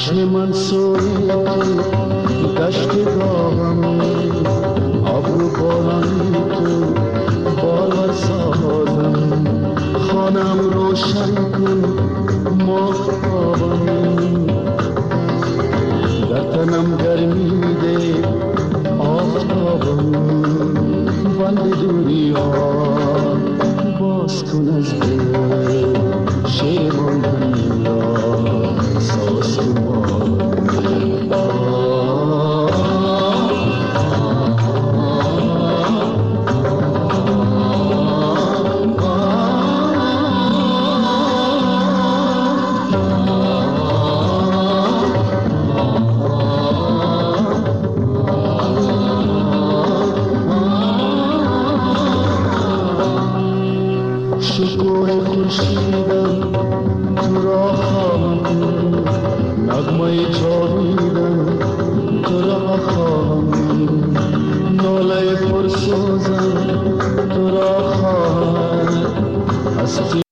چشم من سوی تو دشت داغم ابرو بارانی تو بالا سازم خانم روشن کن ماهتابم در تنم گرمی ده آفتابم بند دوری ها باز کن از دل شیمان را ساز کن شکوه خورشیدم تو را خواهم نغمه جاویدم تو را خواهم ناله پرسوزم تو را خواهم